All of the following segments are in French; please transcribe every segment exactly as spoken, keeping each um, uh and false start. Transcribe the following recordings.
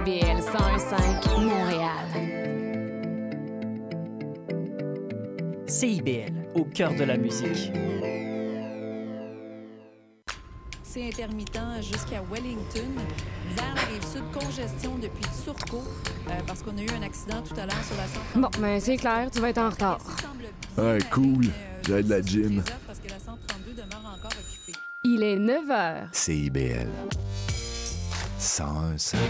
B L cent un virgule cinq Montréal. C I B L, au cœur de la musique. C'est intermittent jusqu'à Wellington. Vers la rive-sud, congestion depuis Turcot, euh, parce qu'on a eu un accident tout à l'heure sur la cent trente-deux. Bon, ben c'est clair, tu vas être en retard. Ouais, cool. J'ai de la gym. Parce que la cent trente-deux demeure encore occupée. Il est neuf heures. C I B L cent un virgule cinq.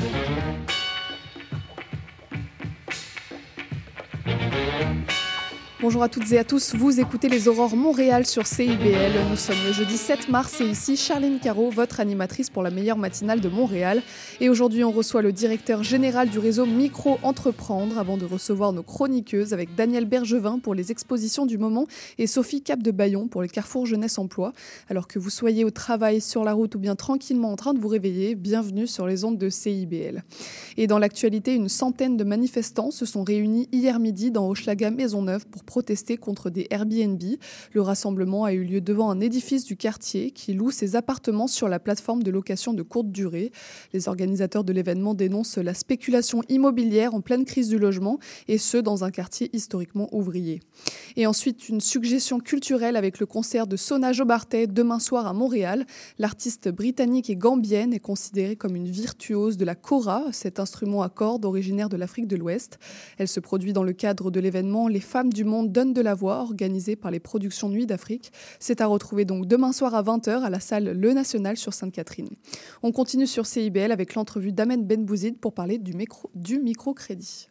Bonjour à toutes et à tous, vous écoutez les Aurores Montréal sur C I B L. Nous sommes le jeudi sept mars et ici Charline Caro, votre animatrice pour la meilleure matinale de Montréal. Et aujourd'hui, on reçoit le directeur général du réseau Micro-Entreprendre avant de recevoir nos chroniqueuses avec Daniel Bergevin pour les expositions du moment et Sophie Cap-de-Bayon pour les Carrefour Jeunesse Emploi. Alors que vous soyez au travail, sur la route ou bien tranquillement en train de vous réveiller, bienvenue sur les ondes de C I B L. Et dans l'actualité, une centaine de manifestants se sont réunis hier midi dans Hochelaga Maisonneuve pour protester contre des Airbnb. Le rassemblement a eu lieu devant un édifice du quartier qui loue ses appartements sur la plateforme de location de courte durée. Les organisateurs de l'événement dénoncent la spéculation immobilière en pleine crise du logement et ce, dans un quartier historiquement ouvrier. Et ensuite, une suggestion culturelle avec le concert de Sona Jobarteh demain soir à Montréal. L'artiste britannique et gambienne est considérée comme une virtuose de la kora, cet instrument à cordes originaire de l'Afrique de l'Ouest. Elle se produit dans le cadre de l'événement Les Femmes du Monde donnent de la voix, organisé par les Productions Nuit d'Afrique. C'est à retrouver donc demain soir à vingt heures à la salle Le National sur Sainte-Catherine. On continue sur C I B L avec l'entrevue d'Ahmed Benbouzid pour parler du, micro, du microcrédit.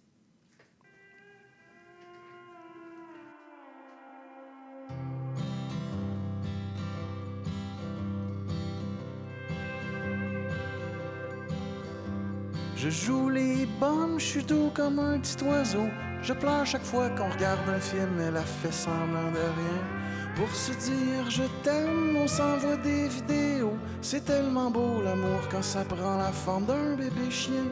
Je joue les bombes, je suis doux comme un petit oiseau. Je pleure chaque fois qu'on regarde un film, elle a fait semblant de rien. Pour se dire je t'aime, on s'envoie des vidéos. C'est tellement beau l'amour quand ça prend la forme d'un bébé chien.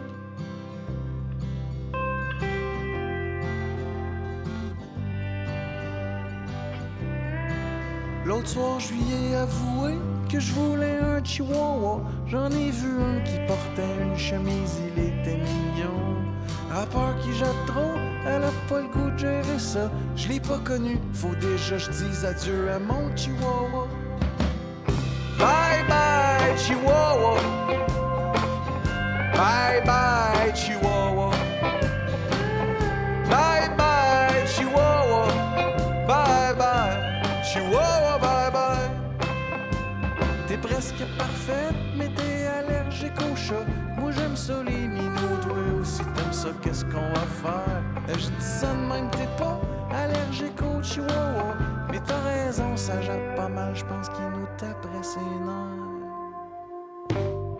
L'autre soir, je lui ai avoué que je voulais un chihuahua. J'en ai vu un qui portait une chemise, il était mignon. À peur qu'il jette trop, elle a pas le goût de gérer ça. Je l'ai pas connu, faut déjà je dise adieu à mon chihuahua. Bye bye chihuahua. Bye bye chihuahua. Bye bye chihuahua. Bye bye chihuahua. Bye bye. T'es presque parfaite, mais t'es allergique au chat. Moi j'aime ça les minous, toi aussi t'aimes ça, qu'est-ce qu'on va faire? Je dis ça de même, t'es pas allergique au chihuahua. Mais t'as raison, ça jappe pas mal, je pense qu'il nous taperait ses nerfs.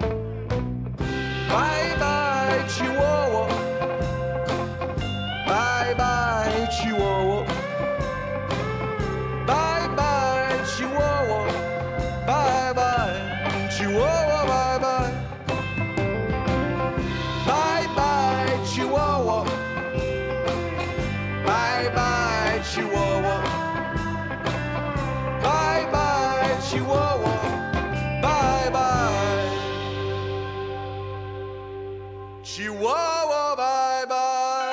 Bye bye chihuahua. Bye bye chihuahua. Bye bye chihuahua. Bye bye chihuahua. Bye bye. Bye bye chihuahua. Bye bye chihuahua. Bye bye chihuahua. Bye bye chihuahua. Bye bye.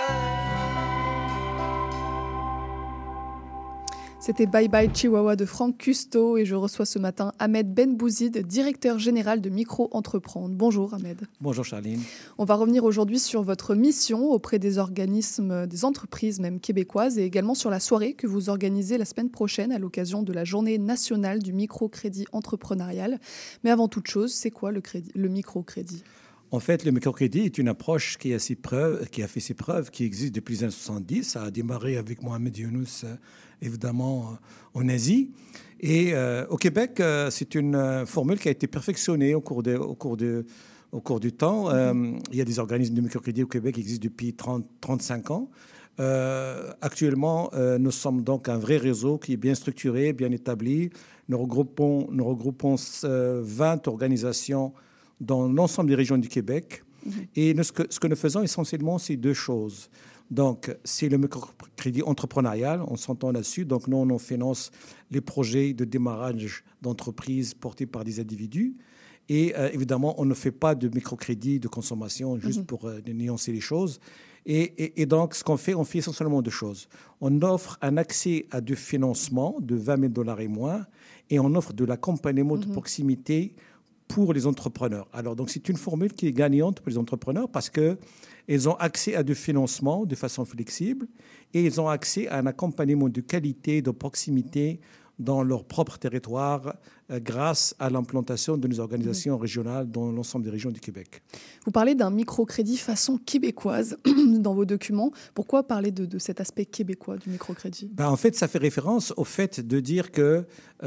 C'était Bye Bye Chihuahua de Franck Custo et je reçois ce matin Ahmed Benbouzid, directeur général de Micro-Entreprendre. Bonjour Ahmed. Bonjour Charline. On va revenir aujourd'hui sur votre mission auprès des organismes, des entreprises même québécoises et également sur la soirée que vous organisez la semaine prochaine à l'occasion de la journée nationale du microcrédit entrepreneurial. Mais avant toute chose, c'est quoi le, crédit, le microcrédit ? En fait, le microcrédit est une approche qui a, ses preuves, qui a fait ses preuves, qui existe depuis les années soixante-dix. Ça a démarré avec Mohamed Younous, euh, évidemment, euh, en Asie. Et euh, au Québec, euh, c'est une euh, formule qui a été perfectionnée au cours, de, au cours, de, au cours du temps. Euh, il y a des organismes de microcrédit au Québec qui existent depuis trente, trente-cinq ans. Euh, actuellement, euh, nous sommes donc un vrai réseau qui est bien structuré, bien établi. Nous regroupons, nous regroupons euh, vingt organisations dans l'ensemble des régions du Québec. Mmh. Et nous, ce, que, ce que nous faisons essentiellement, c'est deux choses. Donc, c'est le microcrédit entrepreneurial, on s'entend là-dessus. Donc, nous, on finance les projets de démarrage d'entreprises portés par des individus. Et euh, évidemment, on ne fait pas de microcrédit de consommation, juste mm-hmm. pour euh, nuancer les choses. Et, et, et donc, ce qu'on fait, on fait essentiellement deux choses. On offre un accès à du financement de vingt mille dollars et moins, et on offre de l'accompagnement mm-hmm. de proximité pour les entrepreneurs. Alors, donc, c'est une formule qui est gagnante pour les entrepreneurs parce qu'ils ont accès à du financement de façon flexible et ils ont accès à un accompagnement de qualité, de proximité dans leur propre territoire euh, grâce à l'implantation de nos organisations mmh. régionales dans l'ensemble des régions du Québec. Vous parlez d'un microcrédit façon québécoise dans vos documents. Pourquoi parler de, de cet aspect québécois du microcrédit ? Ben, en fait, ça fait référence au fait de dire que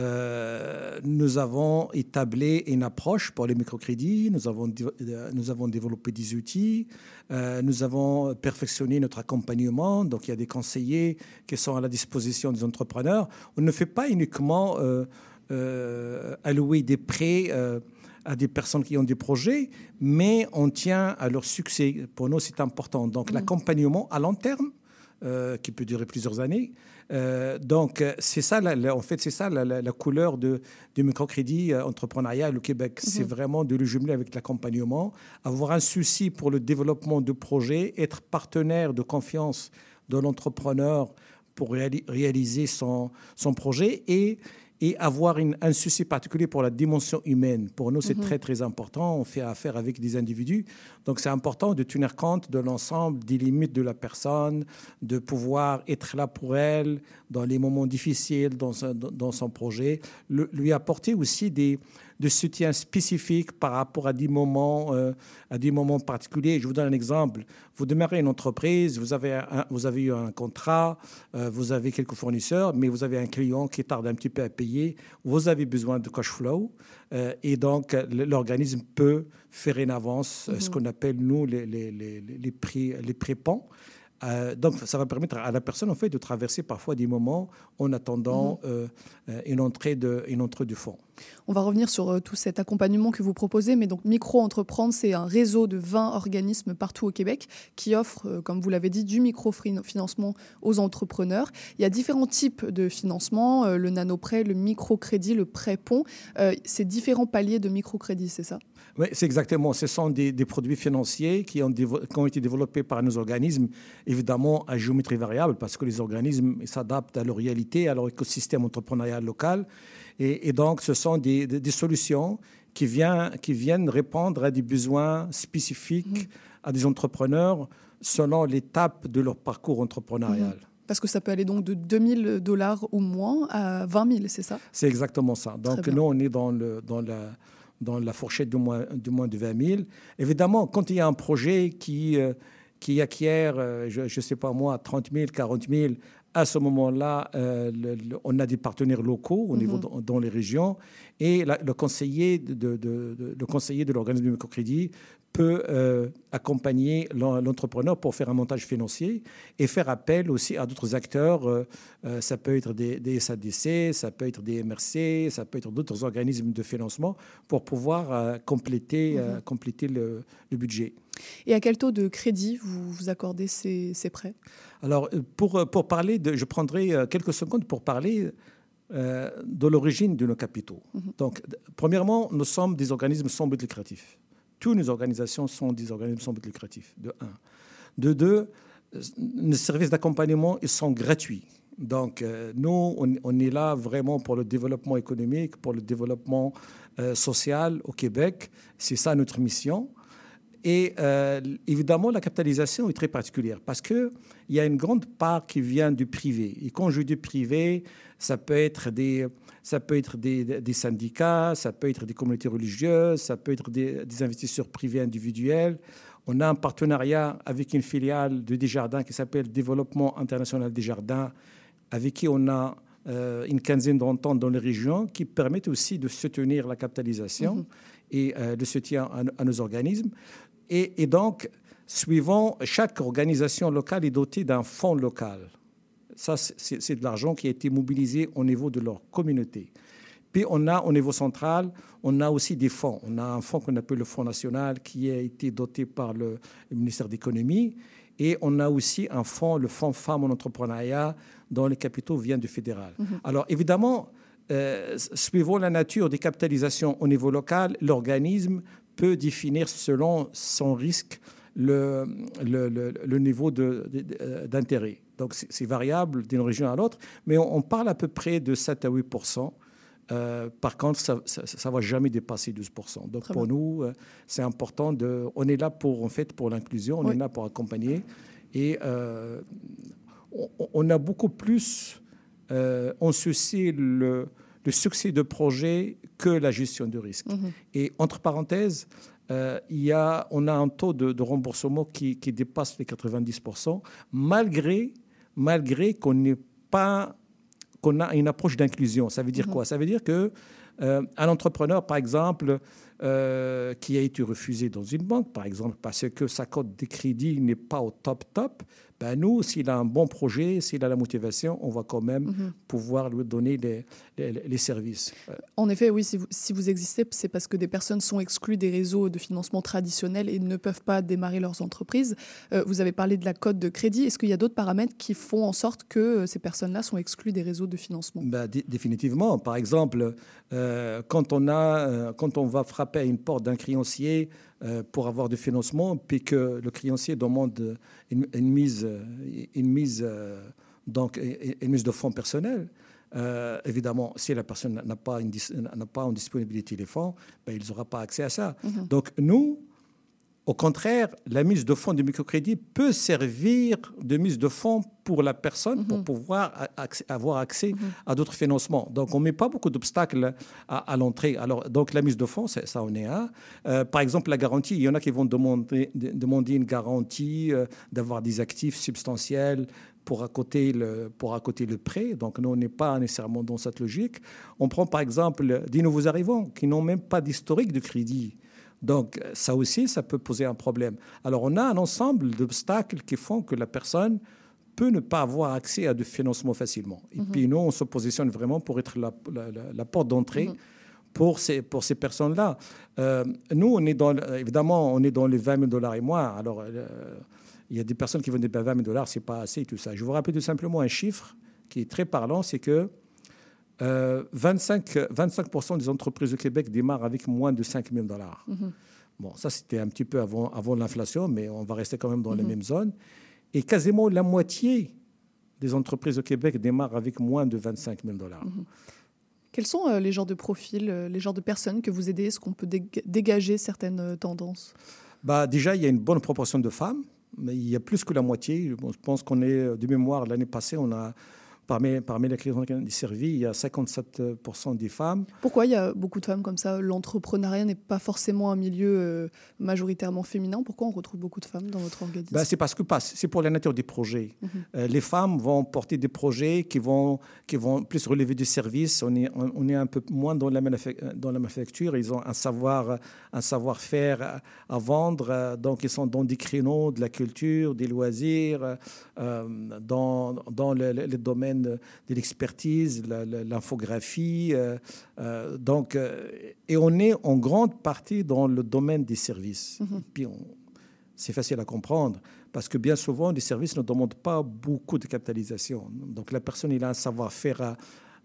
euh, nous avons établi une approche pour les microcrédits, nous avons, nous avons développé des outils, euh, nous avons perfectionné notre accompagnement. Donc, il y a des conseillers qui sont à la disposition des entrepreneurs. On ne fait pas uniquement euh, euh, allouer des prêts euh, à des personnes qui ont des projets, mais on tient à leur succès. Pour nous, c'est important. Donc, mmh. l'accompagnement à long terme, euh, qui peut durer plusieurs années. Euh, donc, c'est ça, la, la, en fait, c'est ça la, la, la couleur de, du microcrédit euh, entrepreneurial au Québec. Mmh. C'est vraiment de le jumeler avec l'accompagnement, avoir un souci pour le développement de projets, être partenaire de confiance de l'entrepreneur pour réali- réaliser son, son projet et, et avoir une, un souci particulier pour la dimension humaine. Pour nous, c'est mmh. très, très important. On fait affaire avec des individus. Donc, c'est important de tenir compte de l'ensemble des limites de la personne, de pouvoir être là pour elle dans les moments difficiles dans, dans son projet, le, lui apporter aussi des, de soutien spécifique par rapport à des moments, euh, à des moments particuliers. Je vous donne un exemple. Vous démarrez une entreprise, vous avez, un, vous avez eu un contrat, euh, vous avez quelques fournisseurs, mais vous avez un client qui tarde un petit peu à payer. Vous avez besoin de cash flow euh, et donc l'organisme peut faire une avance, mmh. ce qu'on appelle, nous, les, les, les, les, prix, les prépans. Euh, donc, ça va permettre à la personne, en fait, de traverser parfois des moments en attendant mmh. euh, une, entrée de, une entrée du fonds. On va revenir sur euh, tout cet accompagnement que vous proposez, mais donc Micro-Entreprendre, c'est un réseau de vingt organismes partout au Québec qui offrent, euh, comme vous l'avez dit, du microfinancement aux entrepreneurs. Il y a différents types de financement, euh, le nano-prêt, le microcrédit, le prêt-pont. Euh, c'est différents paliers de microcrédit, c'est ça ? Oui, c'est exactement. Ce sont des, des produits financiers qui ont, dévo- qui ont été développés par nos organismes, évidemment à géométrie variable, parce que les organismes s'adaptent à leur réalité, à leur écosystème entrepreneurial local. Et, et donc, ce sont des, des, des solutions qui, vient, qui viennent répondre à des besoins spécifiques mmh. à des entrepreneurs selon l'étape de leur parcours entrepreneurial. Mmh. Parce que ça peut aller donc de deux mille dollars ou moins à vingt mille, c'est ça ? C'est exactement ça. Donc, nous, on est dans, le, dans la... dans la fourchette de moins, de moins de vingt mille. Évidemment, quand il y a un projet qui, euh, qui acquiert, euh, je ne sais pas moi, trente mille, quarante mille, à ce moment-là, euh, le, le, on a des partenaires locaux au mm-hmm. niveau dans, dans les régions et la, le, conseiller de, de, de, le conseiller de l'organisme de microcrédit peut euh, accompagner l'entrepreneur pour faire un montage financier et faire appel aussi à d'autres acteurs. Euh, euh, ça peut être des, des S A D C, ça peut être des M R C, ça peut être d'autres organismes de financement pour pouvoir euh, compléter, mmh. euh, compléter le, le budget. Et à quel taux de crédit vous, vous accordez ces, ces prêts ? Alors, pour, pour parler de... Je prendrai quelques secondes pour parler euh, de l'origine de nos capitaux. Mmh. Donc, premièrement, nous sommes des organismes sans but lucratif. Toutes nos organisations sont des organismes sans but lucratif, de un. De deux, nos services d'accompagnement, ils sont gratuits. Donc, euh, nous, on, on est là vraiment pour le développement économique, pour le développement euh, social au Québec. C'est ça notre mission. Et euh, évidemment, la capitalisation est très particulière parce qu'il y a une grande part qui vient du privé. Et quand je dis privé, ça peut être des... Ça peut être des, des syndicats, ça peut être des communautés religieuses, ça peut être des, des investisseurs privés individuels. On a un partenariat avec une filiale de Desjardins qui s'appelle Développement International Desjardins, avec qui on a euh, une quinzaine d'ententes dans les régions qui permettent aussi de soutenir la capitalisation mmh. et euh, le soutien à, à nos organismes. Et, et donc, suivant, chaque organisation locale est dotée d'un fonds local. Ça, c'est, c'est de l'argent qui a été mobilisé au niveau de leur communauté. Puis, on a, au niveau central, on a aussi des fonds. On a un fonds qu'on appelle le Fonds national qui a été doté par le, le ministère de l'Économie. Et on a aussi un fonds, le Fonds Femmes en entrepreneuriat, dont les capitaux viennent du fédéral. Mmh. Alors, évidemment, euh, suivant la nature des capitalisations au niveau local, l'organisme peut définir selon son risque le, le, le, le niveau de, de, d'intérêt. Donc, c'est, c'est variable d'une région à l'autre, mais on, on parle à peu près de sept à huit pour cent. Euh, par contre, ça ne va jamais dépasser douze pour cent. Donc, Très pour bien. nous, euh, c'est important. De, on est là pour, en fait, pour l'inclusion, on oui. est là pour accompagner. Et euh, on, on a beaucoup plus... Euh, on soucie le, le succès de projet que la gestion de risque. Mmh. Et entre parenthèses, euh, il y a, on a un taux de, de remboursement qui, qui dépasse les quatre-vingt-dix pour cent, malgré, malgré qu'on n'ait pas, qu'on a une approche d'inclusion. Ça veut dire mmh. quoi? Ça veut dire que euh, un entrepreneur, par exemple, euh, qui a été refusé dans une banque, par exemple, parce que sa cote de crédit n'est pas au top top, ben nous, s'il a un bon projet, s'il a la motivation, on va quand même mmh. pouvoir lui donner les, les, les services. En effet, oui, si vous, si vous existez, c'est parce que des personnes sont exclues des réseaux de financement traditionnels et ne peuvent pas démarrer leurs entreprises. Euh, vous avez parlé de la cote de crédit. Est-ce qu'il y a d'autres paramètres qui font en sorte que ces personnes-là sont exclues des réseaux de financement? Ben, d- définitivement. Par exemple, euh, quand, on a, euh, quand on va frapper à une porte d'un créancier euh, pour avoir du financement, puis que le créancier demande une, une mise, une mise, euh, donc, une mise de fonds personnels, euh, évidemment, si la personne n'a pas, une, n'a pas en disponibilité les fonds, ben, il n'aura pas accès à ça. Mm-hmm. Donc, nous, au contraire, la mise de fonds de microcrédit peut servir de mise de fonds pour la personne, mmh. pour pouvoir accès, avoir accès mmh. à d'autres financements. Donc, on ne met pas beaucoup d'obstacles à, à l'entrée. Alors, donc, la mise de fonds, ça en est un. Euh, par exemple, la garantie, il y en a qui vont demander, demander une garantie, euh, d'avoir des actifs substantiels pour accoter le, pour accoter le prêt. Donc, nous, on n'est pas nécessairement dans cette logique. On prend, par exemple, des nouveaux arrivants qui n'ont même pas d'historique de crédit. Donc, ça aussi, ça peut poser un problème. Alors, on a un ensemble d'obstacles qui font que la personne peut ne pas avoir accès à du financement facilement. Et mmh. puis, nous, on se positionne vraiment pour être la, la, la, la porte d'entrée mmh. pour ces, pour ces personnes-là. Euh, nous, on est dans, évidemment, on est dans les vingt mille dollars et moins. Alors, euh, il y a des personnes qui vont dire ben, vingt mille dollars, ce n'est pas assez, tout ça. Je vous rappelle tout simplement un chiffre qui est très parlant, c'est que Euh, vingt-cinq, vingt-cinq pour cent des entreprises au Québec démarrent avec moins de cinq mille dollars. Mmh. Bon, ça, c'était un petit peu avant, avant l'inflation, mais on va rester quand même dans mmh. les mêmes zones. Et quasiment la moitié des entreprises au Québec démarrent avec moins de vingt-cinq mille dollars. Mmh. Quels sont euh, les genres de profils, euh, les genres de personnes que vous aidez? Est-ce qu'on peut dég- dégager certaines euh, tendances? Bah, déjà, il y a une bonne proportion de femmes, mais il y a plus que la moitié. Je pense qu'on est, de mémoire, l'année passée, on a... Parmi, parmi les clients servis, il y a cinquante-sept pour cent des femmes. Pourquoi il y a beaucoup de femmes comme ça? L'entrepreneuriat n'est pas forcément un milieu euh, majoritairement féminin. Pourquoi on retrouve beaucoup de femmes dans votre organisme? Ben, c'est parce que c'est pour la nature des projets. Mm-hmm. Euh, les femmes vont porter des projets qui vont, qui vont plus relever du service. On est, on, on est un peu moins dans la, manufa- dans la manufacture. Ils ont un, savoir, un savoir-faire à, à vendre. Donc, ils sont dans des créneaux de la culture, des loisirs, euh, dans, dans le, le, le domaine de l'expertise, la, la, l'infographie. Euh, euh, donc, euh, et on est en grande partie dans le domaine des services. Mm-hmm. Et puis, on, c'est facile à comprendre parce que bien souvent, les services ne demandent pas beaucoup de capitalisation. Donc, la personne, il a un savoir-faire à,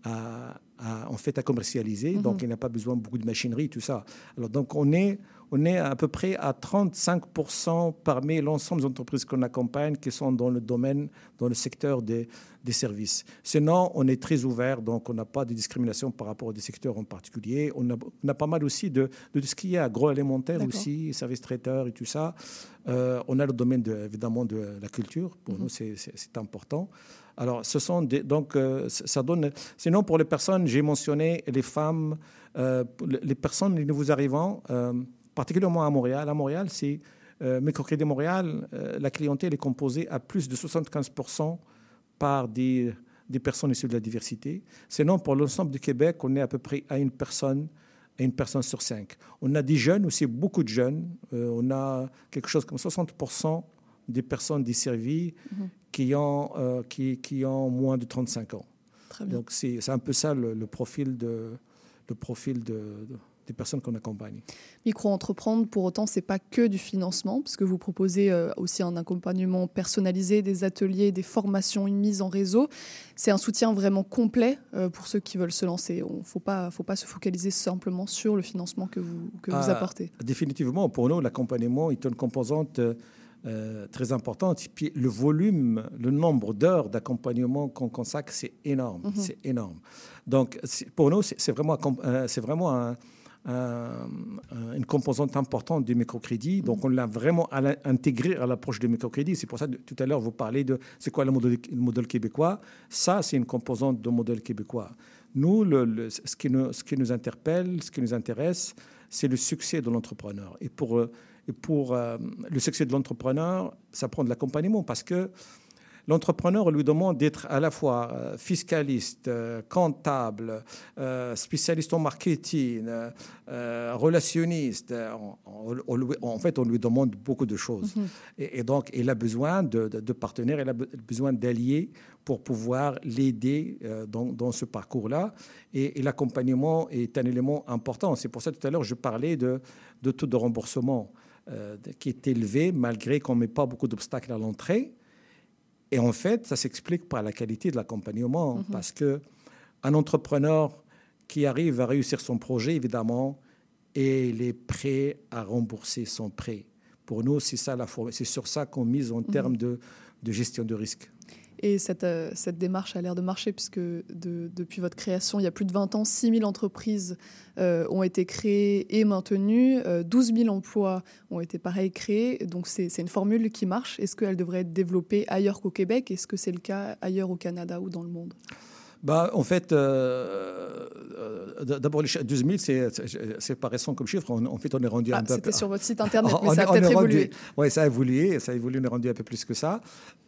à, à, en fait, à commercialiser. Mm-hmm. Donc, il n'a pas besoin de beaucoup de machinerie, tout ça. Alors, donc, on est, on est à peu près à trente-cinq pour cent parmi l'ensemble des entreprises qu'on accompagne qui sont dans le domaine, dans le secteur des, des services. Sinon, on est très ouvert, donc on n'a pas de discrimination par rapport à des secteurs en particulier. On a, on a pas mal aussi de, de ce qui est agroalimentaire D'accord. aussi, services traiteurs et tout ça. Euh, on a le domaine, de, évidemment, de la culture. Pour mm-hmm. nous, c'est, c'est, c'est important. Alors, ce sont des, donc, euh, ça donne... Sinon, pour les personnes, j'ai mentionné les femmes, euh, les personnes, les nouveaux arrivants, euh, particulièrement à Montréal. À Montréal, c'est euh, Microcrédit Montréal, euh, la clientèle est composée à plus de soixante-quinze pour cent par des, des personnes issues de la diversité. Sinon, pour l'ensemble du Québec, on est à peu près à une personne, à une personne sur cinq. On a des jeunes aussi, beaucoup de jeunes. Euh, on a quelque chose comme soixante pour cent des personnes desservies mmh. qui, ont, euh, qui, qui ont moins de trente-cinq ans. Très bien. Donc, c'est, c'est un peu ça le, le profil de... Le profil de, de des personnes qu'on accompagne. Micro-entreprendre, pour autant, ce n'est pas que du financement, parce que vous proposez euh, aussi un accompagnement personnalisé, des ateliers, des formations, une mise en réseau. C'est un soutien vraiment complet euh, pour ceux qui veulent se lancer. Il ne faut pas, faut pas se focaliser simplement sur le financement que vous, que vous Ah, apportez. Définitivement, pour nous, l'accompagnement est une composante euh, très importante. Et puis le volume, le nombre d'heures d'accompagnement qu'on consacre, c'est énorme. Mm-hmm. C'est énorme. Donc, c'est, pour nous, c'est, c'est vraiment, euh, c'est vraiment un, un, une composante importante du microcrédit. Donc, on l'a vraiment intégré à l'approche du microcrédit. C'est pour ça que tout à l'heure, vous parlez de c'est quoi le modèle, le modèle québécois. Ça, c'est une composante du modèle québécois. Nous, le, le, ce, qui nous, ce qui nous interpelle, ce qui nous intéresse, c'est le succès de l'entrepreneur. Et pour, et pour euh, le succès de l'entrepreneur, ça prend de l'accompagnement parce que l'entrepreneur, on lui demande d'être à la fois euh, fiscaliste, euh, comptable, euh, spécialiste en marketing, euh, relationniste. On, on, on, en fait, on lui demande beaucoup de choses. Mm-hmm. Et, et donc, il a besoin de, de, de partenaires, il a besoin d'alliés pour pouvoir l'aider euh, dans, dans ce parcours-là. Et, et l'accompagnement est un élément important. C'est pour ça, tout à l'heure, je parlais de, de taux de remboursement euh, qui est élevé, malgré qu'on ne met pas beaucoup d'obstacles à l'entrée. Et en fait, ça s'explique par la qualité de l'accompagnement, mm-hmm. parce qu'un entrepreneur qui arrive à réussir son projet, évidemment, et il est prêt à rembourser son prêt. Pour nous, c'est, ça la, c'est sur ça qu'on mise en mm-hmm. termes de, de gestion de risque. Et cette, euh, cette démarche a l'air de marcher, puisque de, depuis votre création, il y a plus de vingt ans, six mille entreprises euh, ont été créées et maintenues, euh, douze mille emplois ont été pareil créés. Donc c'est, c'est une formule qui marche. Est-ce qu'elle devrait être développée ailleurs qu'au Québec ? Est-ce que c'est le cas ailleurs au Canada ou dans le monde ? Bah, en fait, euh, euh, d'abord, les douze mille, c'est, c'est, c'est pas récent comme chiffre. En, en fait, on est rendu ah, un peu... C'était sur votre site Internet, mais on, ça a on peut-être évolué. Rendu, oui, ça a évolué. Ça a évolué, on est rendu un peu plus que ça.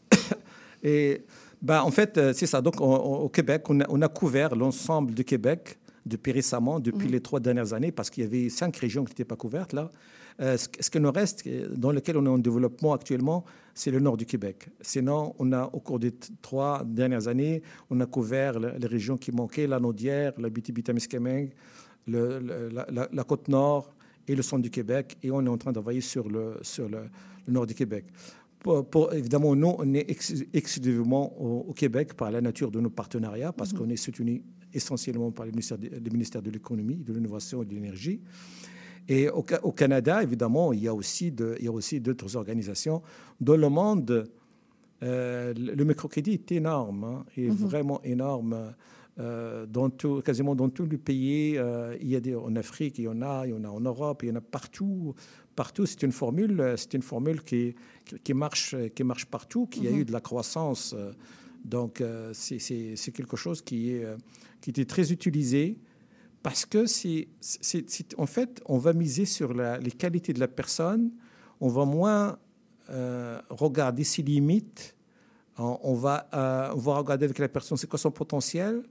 Et ben, en fait, c'est ça. Donc, on, on, au Québec, on a, on a couvert l'ensemble du Québec depuis récemment, depuis mmh. les trois dernières années, parce qu'il y avait cinq régions qui n'étaient pas couvertes là. Euh, ce, ce qui nous reste, dans lequel on est en développement actuellement, c'est le nord du Québec. Sinon, on a, au cours des t- trois dernières années, on a couvert le, les régions qui manquaient, la Naudière, la Abitibi-Témiscamingue, le, le, la, la, la Côte-Nord et le centre du Québec. Et on est en train de travailler sur le, sur le, le nord du Québec. Pour, pour, évidemment, nous, on est ex, exclusivement au, au Québec par la nature de nos partenariats, parce mmh. qu'on est soutenu essentiellement par le ministère de, le ministère de l'économie, de l'innovation et de l'énergie. Et au, au Canada, évidemment, il y a aussi, de, il y a aussi d'autres organisations. Dans le monde, euh, le microcrédit est énorme, hein, est mmh. vraiment énorme. Euh, dans tout, quasiment dans tous les pays, euh, il y a des, en Afrique, il y en a, il y en a en Europe, il y en a partout. Partout, c'est une formule, c'est une formule qui, qui, qui, marche, qui marche partout, qui mm-hmm. a eu de la croissance. Donc, euh, c'est, c'est, c'est quelque chose qui, est, qui était très utilisé parce que, c'est, c'est, c'est, en fait, on va miser sur la, les qualités de la personne, on va moins euh, regarder ses limites, on, on, va, euh, on va regarder avec la personne c'est quoi son potentiel,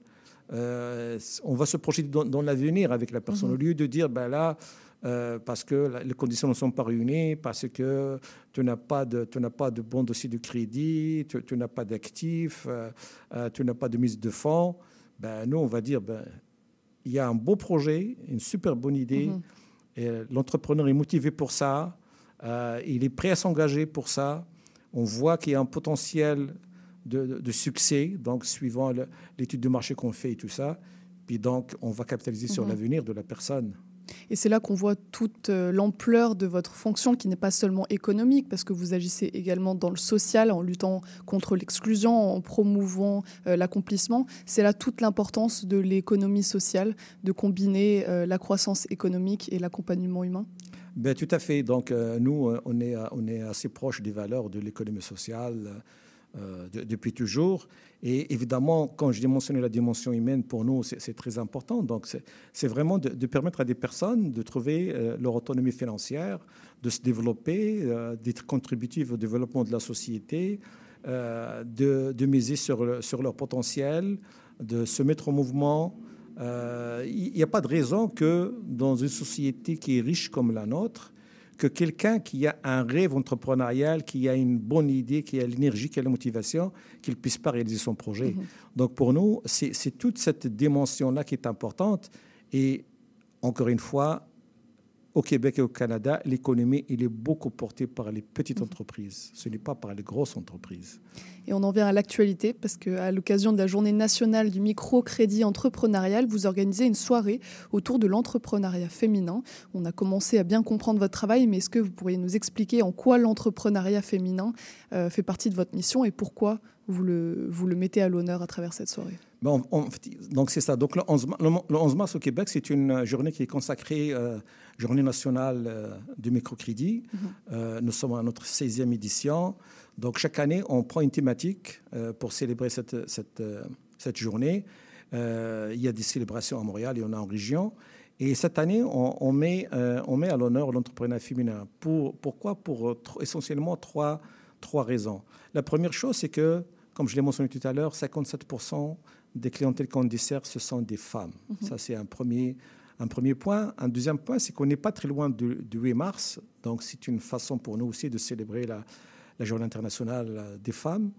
euh, on va se projeter dans, dans l'avenir avec la personne, mm-hmm. au lieu de dire, ben là, Euh, parce que la, les conditions ne sont pas réunies, parce que tu n'as pas de, tu n'as pas de bon dossier de crédit, tu, tu n'as pas d'actifs, euh, euh, tu n'as pas de mise de fonds. Ben, nous, on va dire, ben, il y a un beau projet, une super bonne idée, mm-hmm. et l'entrepreneur est motivé pour ça, euh, il est prêt à s'engager pour ça. On voit qu'il y a un potentiel de, de, de succès, donc suivant le, l'étude de marché qu'on fait et tout ça. Puis donc, on va capitaliser mm-hmm. sur l'avenir de la personne. Et c'est là qu'on voit toute l'ampleur de votre fonction qui n'est pas seulement économique, parce que vous agissez également dans le social, en luttant contre l'exclusion, en promouvant euh, l'accomplissement. C'est là toute l'importance de l'économie sociale, de combiner euh, la croissance économique et l'accompagnement humain. Ben, tout à fait. Donc, euh, nous, on est, on est assez proche des valeurs de l'économie sociale euh, de, depuis toujours. Et évidemment, quand je mentionné la dimension humaine, pour nous, c'est, c'est très important. Donc, c'est, c'est vraiment de, de permettre à des personnes de trouver euh, leur autonomie financière, de se développer, euh, d'être contributives au développement de la société, euh, de, de miser sur, le, sur leur potentiel, de se mettre en mouvement. Euh, il n'y a pas de raison que dans une société qui est riche comme la nôtre, que quelqu'un qui a un rêve entrepreneurial, qui a une bonne idée, qui a l'énergie, qui a la motivation, qu'il ne puisse pas réaliser son projet. Mmh. Donc, pour nous, c'est, c'est toute cette dimension-là qui est importante. Et encore une fois, au Québec et au Canada, l'économie il est beaucoup portée par les petites entreprises. Ce n'est pas par les grosses entreprises. Et on en vient à l'actualité, parce qu'à l'occasion de la Journée nationale du microcrédit entrepreneurial, vous organisez une soirée autour de l'entrepreneuriat féminin. On a commencé à bien comprendre votre travail, mais est-ce que vous pourriez nous expliquer en quoi l'entrepreneuriat féminin euh, fait partie de votre mission et pourquoi vous le, vous le mettez à l'honneur à travers cette soirée? Bon, on, donc c'est ça. Donc le onze, le onze mars au Québec, c'est une journée qui est consacrée euh, Journée nationale euh, du microcrédit. Mm-hmm. Euh, nous sommes à notre seizième édition. Donc chaque année, on prend une thématique euh, pour célébrer cette, cette, euh, cette journée. Euh, il y a des célébrations à Montréal, il y en a en région. Et cette année, on, on, met, euh, on met à l'honneur l'entrepreneuriat féminin. Pour, pourquoi? Pour tr- essentiellement trois, trois raisons. La première chose, c'est que, comme je l'ai mentionné tout à l'heure, cinquante-sept pour cent des clientèles qu'on dessert, ce sont des femmes. Mm-hmm. Ça, c'est un premier, un premier point. Un deuxième point, c'est qu'on n'est pas très loin du, du huit mars. Donc, c'est une façon pour nous aussi de célébrer la, la Journée internationale des femmes.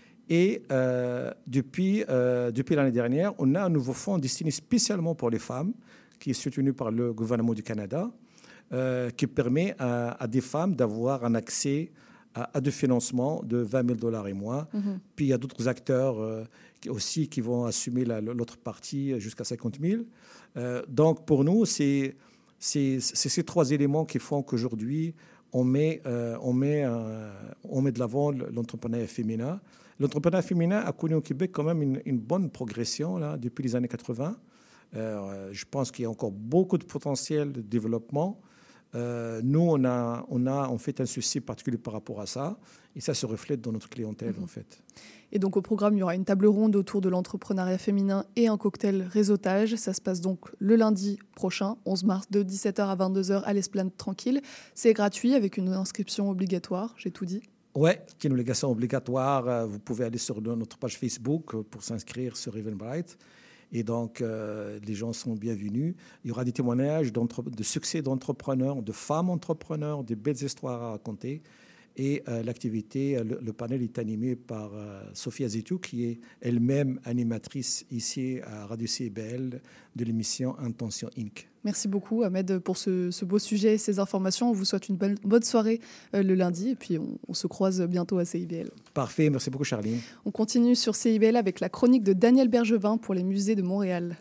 Et euh, depuis, euh, depuis l'année dernière, on a un nouveau fonds destiné spécialement pour les femmes, qui est soutenu par le gouvernement du Canada, euh, qui permet à, à des femmes d'avoir un accès à, à des financements de vingt mille dollars et moins. Mm-hmm. Puis il y a d'autres acteurs euh, qui aussi qui vont assumer la, l'autre partie jusqu'à cinquante mille. Euh, donc pour nous, c'est, c'est, c'est ces trois éléments qui font qu'aujourd'hui, on met, euh, on met, euh, on met de l'avant l'entrepreneuriat féminin. L'entrepreneuriat féminin a connu au Québec quand même une, une bonne progression là, depuis les années quatre-vingts. Euh, je pense qu'il y a encore beaucoup de potentiel de développement. Euh, nous, on a, on a en fait un souci particulier par rapport à ça, et ça se reflète dans notre clientèle, mmh. en fait. Et donc au programme, il y aura une table ronde autour de l'entrepreneuriat féminin et un cocktail réseautage. Ça se passe donc le lundi prochain, onze mars, de dix-sept heures à vingt-deux heures à l'Esplanade Tranquille. C'est gratuit avec une inscription obligatoire, j'ai tout dit. Oui, c'est une obligation obligatoire. Vous pouvez aller sur notre page Facebook pour s'inscrire sur Eventbrite. Et donc, euh, les gens sont bienvenus. Il y aura des témoignages de succès d'entrepreneurs, de femmes entrepreneurs, des belles histoires à raconter. Et euh, l'activité, le, le panel est animé par euh, Sophie Azetou, qui est elle-même animatrice ici à Radio C B L de l'émission Intention Incorporée. Merci beaucoup, Ahmed, pour ce, ce beau sujet et ces informations. On vous souhaite une bonne, bonne soirée euh, le lundi et puis on, on se croise bientôt à C I B L. Parfait, merci beaucoup, Charline. On continue sur C I B L avec la chronique de Daniel Bergevin pour les musées de Montréal.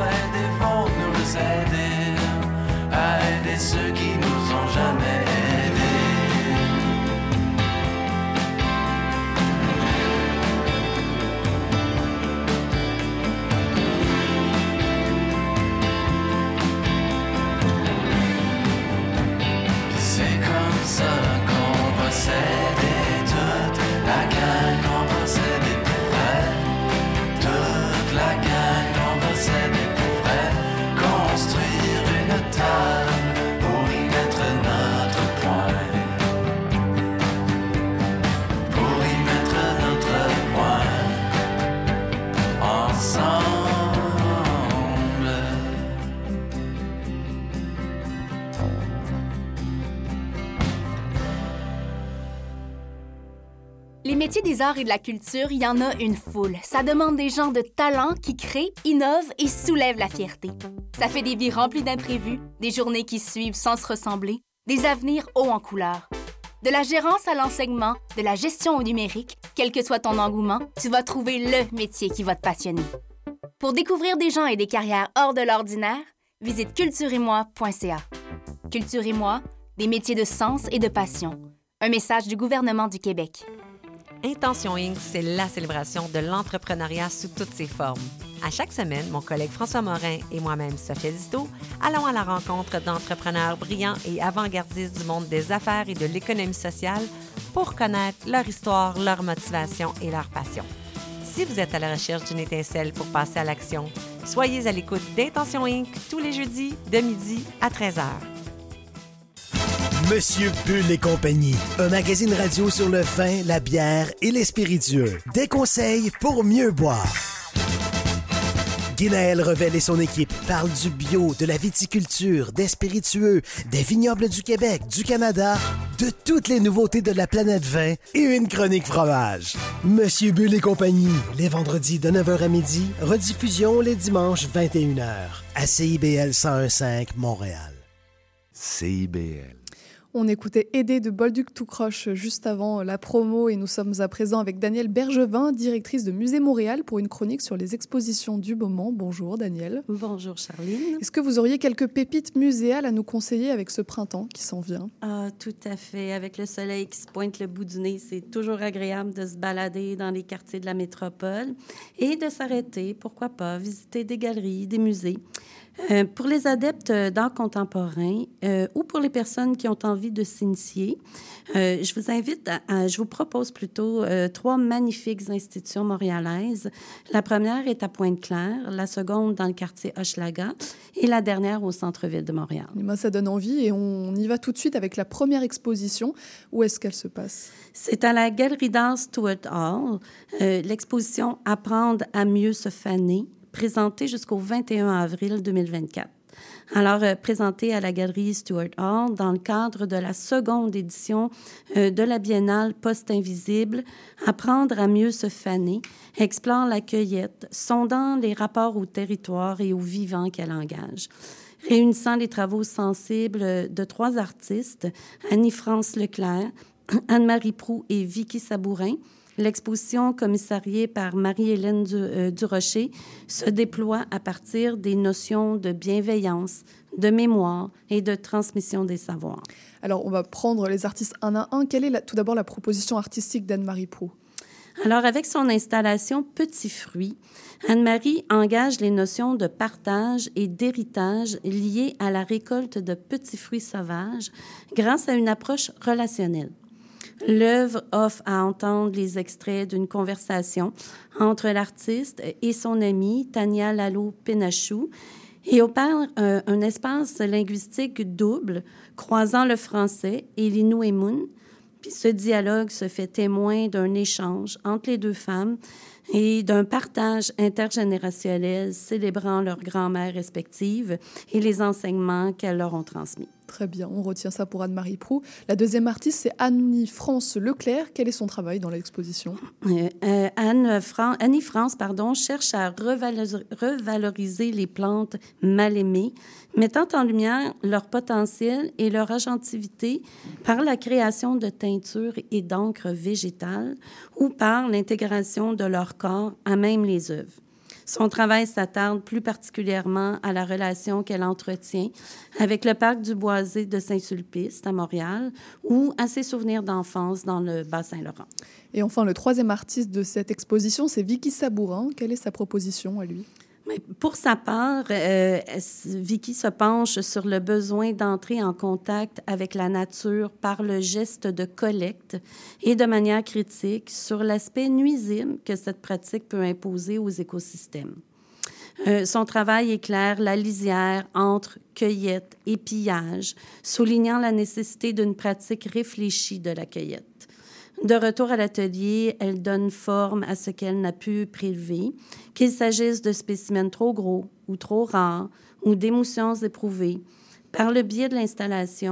Ceux qui nous ont jamais aidés. métier des arts et de la culture, il y en a une foule. Ça demande des gens de talent qui créent, innovent et soulèvent la fierté. Ça fait des vies remplies d'imprévus, des journées qui suivent sans se ressembler, des avenirs hauts en couleurs. De la gérance à l'enseignement, de la gestion au numérique, quel que soit ton engouement, tu vas trouver le métier qui va te passionner. Pour découvrir des gens et des carrières hors de l'ordinaire, visite culture et moi point c a. Culture et moi, des métiers de sens et de passion. Un message du gouvernement du Québec. Intention Incorporée, c'est la célébration de l'entrepreneuriat sous toutes ses formes. À chaque semaine, mon collègue François Morin et moi-même, Sophia Zito, allons à la rencontre d'entrepreneurs brillants et avant-gardistes du monde des affaires et de l'économie sociale pour connaître leur histoire, leur motivation et leur passion. Si vous êtes à la recherche d'une étincelle pour passer à l'action, soyez à l'écoute d'Intention Incorporée tous les jeudis de midi à treize heures. Monsieur Bull et compagnie, un magazine radio sur le vin, la bière et les spiritueux. Des conseils pour mieux boire. Guinaël Revel et son équipe parlent du bio, de la viticulture, des spiritueux, des vignobles du Québec, du Canada, de toutes les nouveautés de la planète vin et une chronique fromage. Monsieur Bull et compagnie, les vendredis de neuf heures à midi, rediffusion les dimanches vingt et une heures à C I B L cent un virgule cinq Montréal. C I B L. On écoutait Aider de Bolduc tout croche juste avant la promo et nous sommes à présent avec Danielle Bergevin, directrice de Musée Montréal, pour une chronique sur les expositions du moment. Bonjour Danielle. Bonjour Charline. Est-ce que vous auriez quelques pépites muséales à nous conseiller avec ce printemps qui s'en vient? Ah, tout à fait. Avec le soleil qui se pointe le bout du nez, c'est toujours agréable de se balader dans les quartiers de la métropole et de s'arrêter, pourquoi pas, visiter des galeries, des musées. Euh, pour les adeptes d'art contemporain euh, ou pour les personnes qui ont envie de s'initier, euh, je vous invite, à, à, je vous propose plutôt euh, trois magnifiques institutions montréalaises. La première est à Pointe-Claire, la seconde dans le quartier Hochelaga et la dernière au centre-ville de Montréal. Et moi, ça donne envie et on y va tout de suite avec la première exposition. Où est-ce qu'elle se passe? C'est à la Galerie d'art Stuart Hall. Euh, l'exposition « Apprendre à mieux se faner », présentée jusqu'au vingt et un avril deux mille vingt-quatre. Alors, euh, présentée à la Galerie Stuart Hall dans le cadre de la seconde édition euh, de la Biennale Post-Invisible, Apprendre à mieux se faner, explore la cueillette, sondant les rapports au territoire et au vivant qu'elle engage. Réunissant les travaux sensibles de trois artistes, Annie-France Leclerc, Anne-Marie Proulx et Vicky Sabourin, l'exposition commissariée par Marie-Hélène du, euh, Durocher se déploie à partir des notions de bienveillance, de mémoire et de transmission des savoirs. Alors, on va prendre les artistes un à un. Quelle est la, tout d'abord la proposition artistique d'Anne-Marie Proulx? Alors, avec son installation Petits fruits, Anne-Marie engage les notions de partage et d'héritage liées à la récolte de petits fruits sauvages grâce à une approche relationnelle. L'œuvre offre à entendre les extraits d'une conversation entre l'artiste et son amie Tania Lalo-Pénachou et opère un, un espace linguistique double croisant le français et l'inuimun. Puis ce dialogue se fait témoin d'un échange entre les deux femmes et d'un partage intergénérationnel célébrant leurs grand-mères respectives et les enseignements qu'elles leur ont transmis. Très bien, on retient ça pour Anne-Marie Proulx. La deuxième artiste, c'est Annie-France Leclerc. Quel est son travail dans l'exposition? Euh, euh, Anne Fran- Annie-France pardon, cherche à revaloriser, revaloriser les plantes mal aimées, mettant en lumière leur potentiel et leur agentivité par la création de teintures et d'encre végétale ou par l'intégration de leur corps à même les œuvres. Son travail s'attarde plus particulièrement à la relation qu'elle entretient avec le parc du Boisé de Saint-Sulpice à Montréal ou à ses souvenirs d'enfance dans le Bas-Saint-Laurent. Et enfin, le troisième artiste de cette exposition, c'est Vicky Sabourin. Quelle est sa proposition à lui? Mais pour sa part, euh, Vicky se penche sur le besoin d'entrer en contact avec la nature par le geste de collecte et de manière critique sur l'aspect nuisible que cette pratique peut imposer aux écosystèmes. Euh, son travail éclaire la lisière entre cueillette et pillage, soulignant la nécessité d'une pratique réfléchie de la cueillette. De retour à l'atelier, elle donne forme à ce qu'elle n'a pu prélever, qu'il s'agisse de spécimens trop gros ou trop rares ou d'émotions éprouvées. Par le biais de l'installation,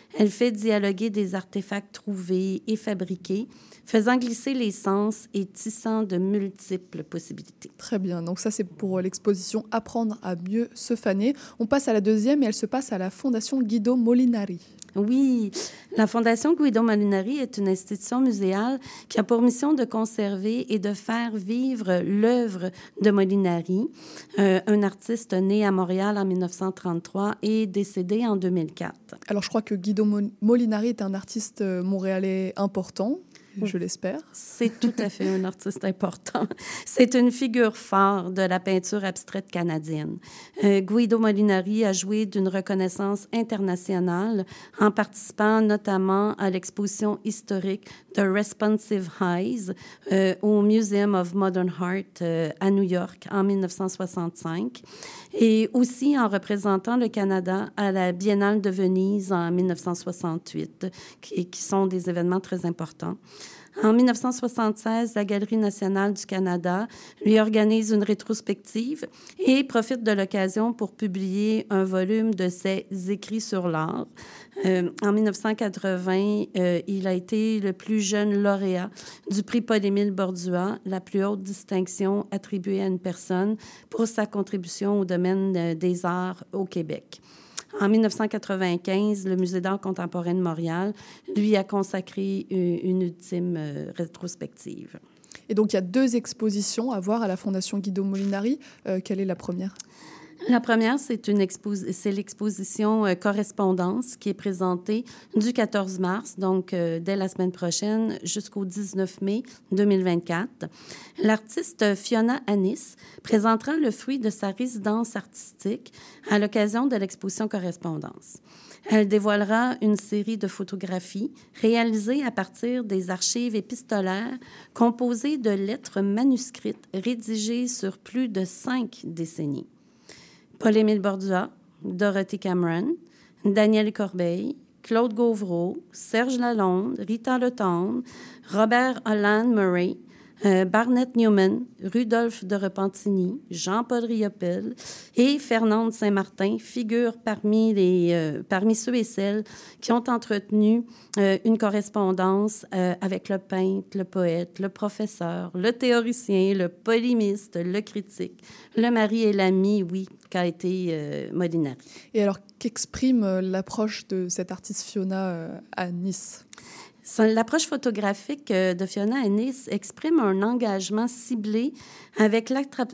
Elle fait dialoguer des artefacts trouvés et fabriqués, faisant glisser les sens et tissant de multiples possibilités. Très bien. Donc ça, c'est pour l'exposition « Apprendre à mieux se faner ». On passe à la deuxième et elle se passe à la Fondation Guido Molinari. Oui, la Fondation Guido Molinari est une institution muséale qui a pour mission de conserver et de faire vivre l'œuvre de Molinari, euh, un artiste né à Montréal en mille neuf cent trente-trois et décédé en deux mille quatre. Alors, je crois que Guido Molinari est un artiste montréalais important. Je l'espère. C'est tout à fait un artiste important. C'est une figure phare de la peinture abstraite canadienne. Euh, Guido Molinari a joué d'une reconnaissance internationale en participant notamment à l'exposition historique The Responsive Eyes euh, au Museum of Modern Art euh, à New York en mille neuf cent soixante-cinq et aussi en représentant le Canada à la Biennale de Venise en mille neuf cent soixante-huit, qui, qui sont des événements très importants. En mille neuf cent soixante-seize, la Galerie nationale du Canada lui organise une rétrospective et profite de l'occasion pour publier un volume de ses écrits sur l'art. Euh, en mille neuf cent quatre-vingts, euh, il a été le plus jeune lauréat du prix Paul-Émile Bordua, la plus haute distinction attribuée à une personne pour sa contribution au domaine des arts au Québec. En mille neuf cent quatre-vingt-quinze, le Musée d'art contemporain de Montréal lui a consacré une, une ultime euh, rétrospective. Et donc, il y a deux expositions à voir à la Fondation Guido Molinari. Euh, quelle est la première? La première, c'est, une expo- c'est l'exposition euh, Correspondance qui est présentée du quatorze mars, donc euh, dès la semaine prochaine, jusqu'au dix-neuf mai deux mille vingt-quatre. L'artiste Fiona Annis présentera le fruit de sa résidence artistique à l'occasion de l'exposition Correspondance. Elle dévoilera une série de photographies réalisées à partir des archives épistolaires composées de lettres manuscrites rédigées sur plus de cinq décennies. Paul-Émile Bordua, Dorothée Cameron, Daniel Corbeil, Claude Gauvreau, Serge Lalonde, Rita Letendre, Robert Holland Murray, euh, Barnett Newman, Rudolphe de Repentigny, Jean-Paul Riopel et Fernande Saint-Martin figurent parmi, les, euh, parmi ceux et celles qui ont entretenu euh, une correspondance euh, avec le peintre, le poète, le professeur, le théoricien, le polémiste, le critique, le mari et l'ami, oui, qu'a été euh, Molinari. Et alors, qu'exprime euh, l'approche de cette artiste Fiona euh, à Nice? L'approche photographique de Fiona à Nice exprime un engagement ciblé avec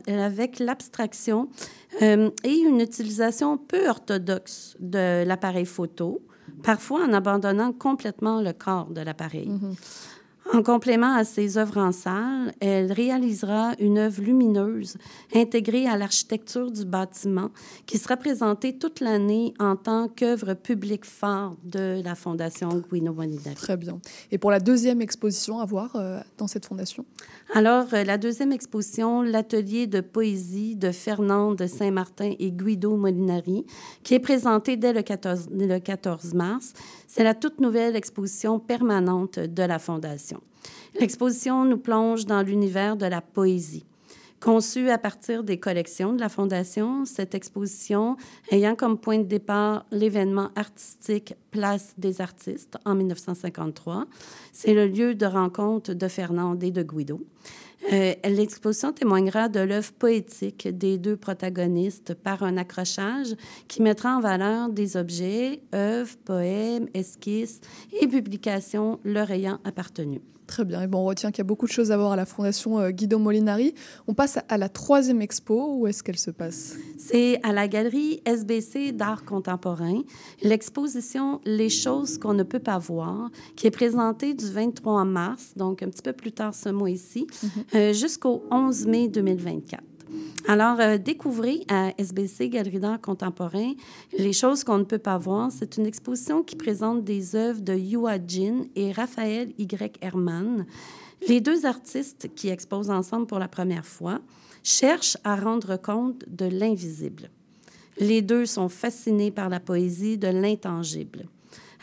l'abstraction euh, et une utilisation peu orthodoxe de l'appareil photo, parfois en abandonnant complètement le corps de l'appareil. Mm-hmm. En complément à ses œuvres en salle, elle réalisera une œuvre lumineuse intégrée à l'architecture du bâtiment qui sera présentée toute l'année en tant qu'œuvre publique phare de la Fondation Guido Molinari. Très bien. Et pour la deuxième exposition à voir euh, dans cette fondation? Alors, euh, la deuxième exposition, l'atelier de poésie de Fernande Saint-Martin et Guido Molinari, qui est présentée dès le quatorze, le quatorze mars. C'est la toute nouvelle exposition permanente de la Fondation. L'exposition nous plonge dans l'univers de la poésie. Conçue à partir des collections de la Fondation, cette exposition ayant comme point de départ l'événement artistique Place des artistes en mille neuf cent cinquante-trois, c'est le lieu de rencontre de Fernande et de Guido. Euh, l'exposition témoignera de l'œuvre poétique des deux protagonistes par un accrochage qui mettra en valeur des objets, œuvres, poèmes, esquisses et publications leur ayant appartenu. Très bien. Et bon, on retient qu'il y a beaucoup de choses à voir à la Fondation euh, Guido Molinari. On passe à la troisième expo. Où est-ce qu'elle se passe? C'est à la Galerie S B C d'art contemporain, l'exposition « Les choses qu'on ne peut pas voir » qui est présentée du vingt-trois mars, donc un petit peu plus tard ce mois-ci, mm-hmm. euh, jusqu'au onze mai deux mille vingt-quatre. Alors, euh, découvrez à S B C Galerie d'art contemporain Les choses qu'on ne peut pas voir. C'est une exposition qui présente des œuvres de Yua Jin et Raphaël Y. Herman. Les deux artistes qui exposent ensemble pour la première fois cherchent à rendre compte de l'invisible. Les deux sont fascinés par la poésie de l'intangible.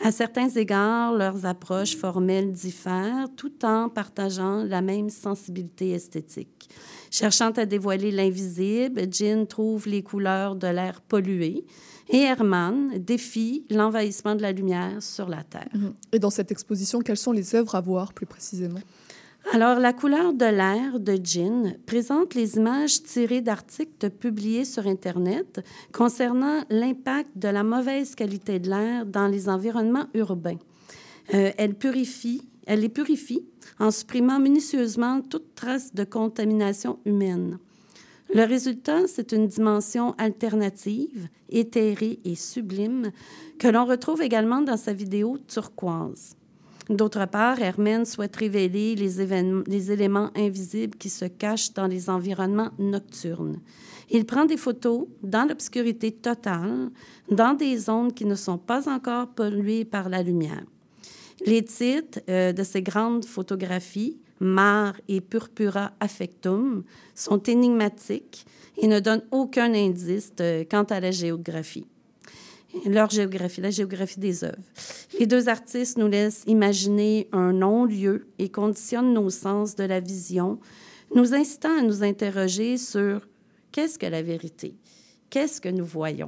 À certains égards, leurs approches formelles diffèrent tout en partageant la même sensibilité esthétique. Cherchant à dévoiler l'invisible, Jean trouve les couleurs de l'air pollué et Herman défie l'envahissement de la lumière sur la Terre. Et dans cette exposition, quelles sont les œuvres à voir plus précisément? Alors, La couleur de l'air de Jean présente les images tirées d'articles publiés sur Internet concernant l'impact de la mauvaise qualité de l'air dans les environnements urbains. Euh, elle purifie, elle les purifie en supprimant minutieusement toute trace de contamination humaine. Le résultat, c'est une dimension alternative, éthérée et sublime que l'on retrouve également dans sa vidéo turquoise. D'autre part, Herman souhaite révéler les, événements, les éléments invisibles qui se cachent dans les environnements nocturnes. Il prend des photos dans l'obscurité totale, dans des zones qui ne sont pas encore polluées par la lumière. Les titres euh, de ces grandes photographies, Mar et Purpura Affectum, sont énigmatiques et ne donnent aucun indice de, quant à la géographie. Leur géographie, la géographie des œuvres. Les deux artistes nous laissent imaginer un non-lieu et conditionnent nos sens de la vision, nous incitant à nous interroger sur qu'est-ce que la vérité? Qu'est-ce que nous voyons?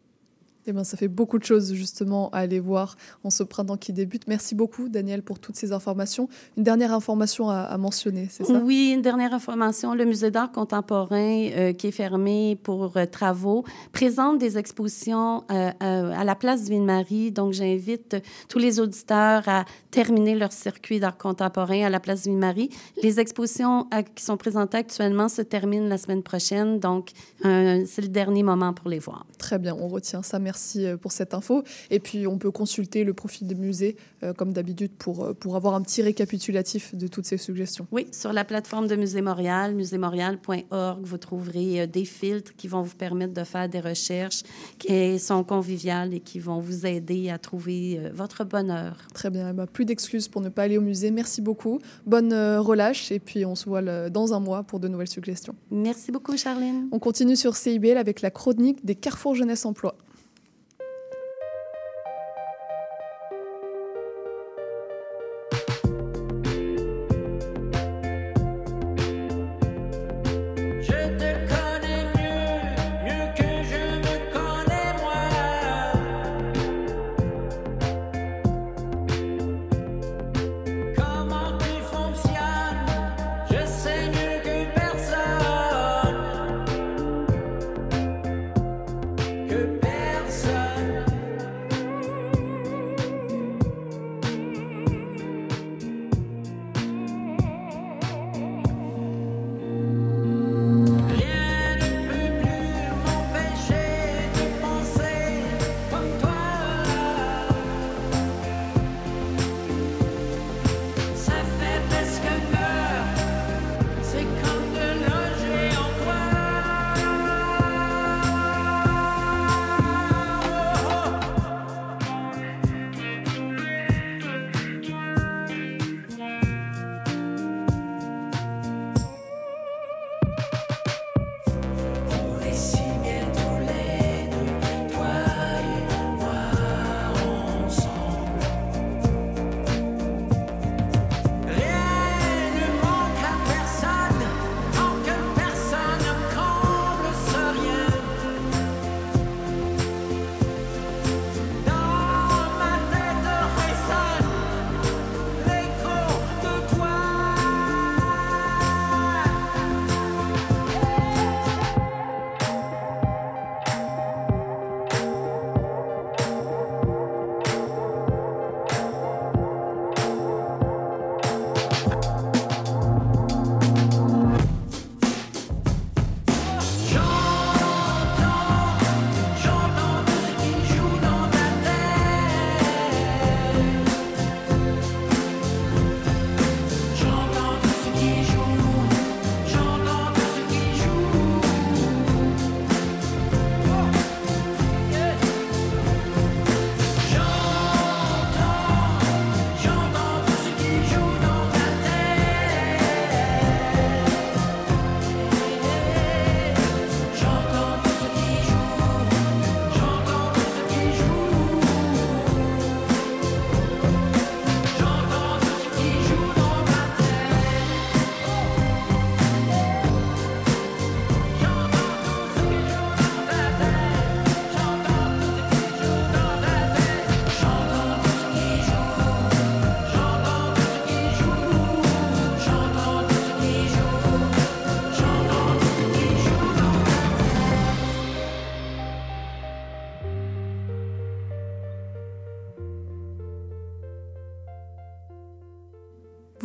Eh bien, ça fait beaucoup de choses, justement, à aller voir en ce printemps qui débute. Merci beaucoup, Danielle, pour toutes ces informations. Une dernière information à, à mentionner, c'est ça? Oui, une dernière information. Le Musée d'art contemporain, euh, qui est fermé pour euh, travaux, présente des expositions euh, euh, à la place de Ville-Marie. Donc, j'invite tous les auditeurs à terminer leur circuit d'art contemporain à la place de Ville-Marie. Les expositions à, qui sont présentées actuellement se terminent la semaine prochaine. Donc, euh, c'est le dernier moment pour les voir. Très bien, on retient ça. Merci. Merci pour cette info. Et puis, on peut consulter le profil des musées, euh, comme d'habitude, pour, pour avoir un petit récapitulatif de toutes ces suggestions. Oui, sur la plateforme de Musée Montréal, musée montréal point org, vous trouverez euh, des filtres qui vont vous permettre de faire des recherches qui sont conviviales et qui vont vous aider à trouver euh, votre bonheur. Très bien. Bah, plus d'excuses pour ne pas aller au musée. Merci beaucoup. Bonne euh, relâche. Et puis, on se voit le, dans un mois pour de nouvelles suggestions. Merci beaucoup, Charline. On continue sur C I B L avec la chronique des Carrefour Jeunesse Emploi. Que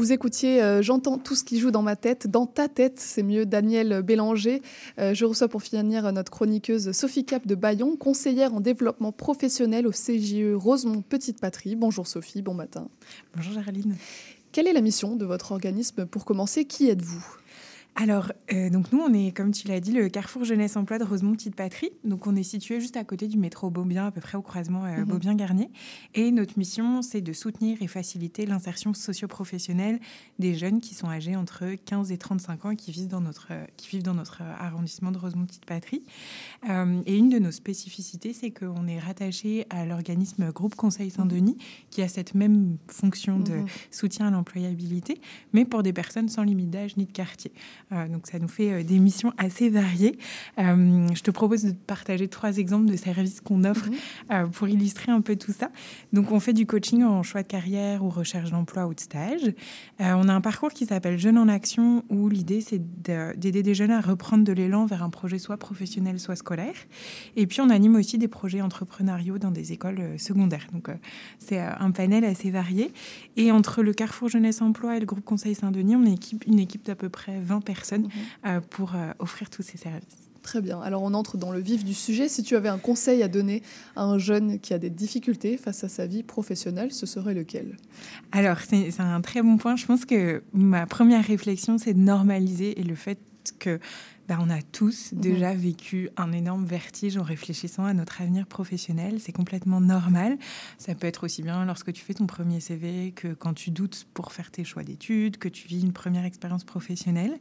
Vous écoutiez euh, J'entends tout ce qui joue dans ma tête, dans ta tête, c'est mieux, Daniel Bélanger. Euh, je reçois pour finir notre chroniqueuse Sophie Cap de Bayon, conseillère en développement professionnel au C J E Rosemont Petite Patrie. Bonjour Sophie, bon matin. Bonjour Géraldine. Quelle est la mission de votre organisme? Pour commencer, qui êtes-vous? Alors, euh, donc nous, on est, comme tu l'as dit, le Carrefour Jeunesse Emploi de Rosemont Petite Patrie. Donc, on est situé juste à côté du métro Beaubien, à peu près au croisement euh, mmh. Beaubien-Garnier. Et notre mission, c'est de soutenir et faciliter l'insertion socio-professionnelle des jeunes qui sont âgés entre quinze et trente-cinq ans et qui vivent dans notre, euh, qui vivent dans notre arrondissement de Rosemont Petite Patrie. Euh, et une de nos spécificités, c'est qu'on est rattaché à l'organisme Groupe Conseil Saint-Denis, mmh. qui a cette même fonction de mmh. soutien à l'employabilité, mais pour des personnes sans limite d'âge ni de quartier. Euh, donc, ça nous fait euh, des missions assez variées. Euh, je te propose de partager trois exemples de services qu'on offre mmh. euh, pour illustrer un peu tout ça. Donc, on fait du coaching en choix de carrière ou recherche d'emploi ou de stage. Euh, on a un parcours qui s'appelle Jeunes en Action, où l'idée, c'est de, d'aider des jeunes à reprendre de l'élan vers un projet soit professionnel, soit scolaire. Et puis, on anime aussi des projets entrepreneuriaux dans des écoles euh, secondaires. Donc, euh, c'est euh, un panel assez varié. Et entre le Carrefour Jeunesse Emploi et le Groupe Conseil Saint-Denis, on est équipe, une équipe d'à peu près vingt personnes mmh. euh, pour euh, offrir tous ces services. Très bien. Alors, on entre dans le vif du sujet. Si tu avais un conseil à donner à un jeune qui a des difficultés face à sa vie professionnelle, ce serait lequel? Alors, c'est, c'est un très bon point. Je pense que ma première réflexion, c'est de normaliser et le fait que ben, on a tous mmh. déjà vécu un énorme vertige en réfléchissant à notre avenir professionnel. C'est complètement normal. Ça peut être aussi bien lorsque tu fais ton premier C V que quand tu doutes pour faire tes choix d'études, que tu vis une première expérience professionnelle.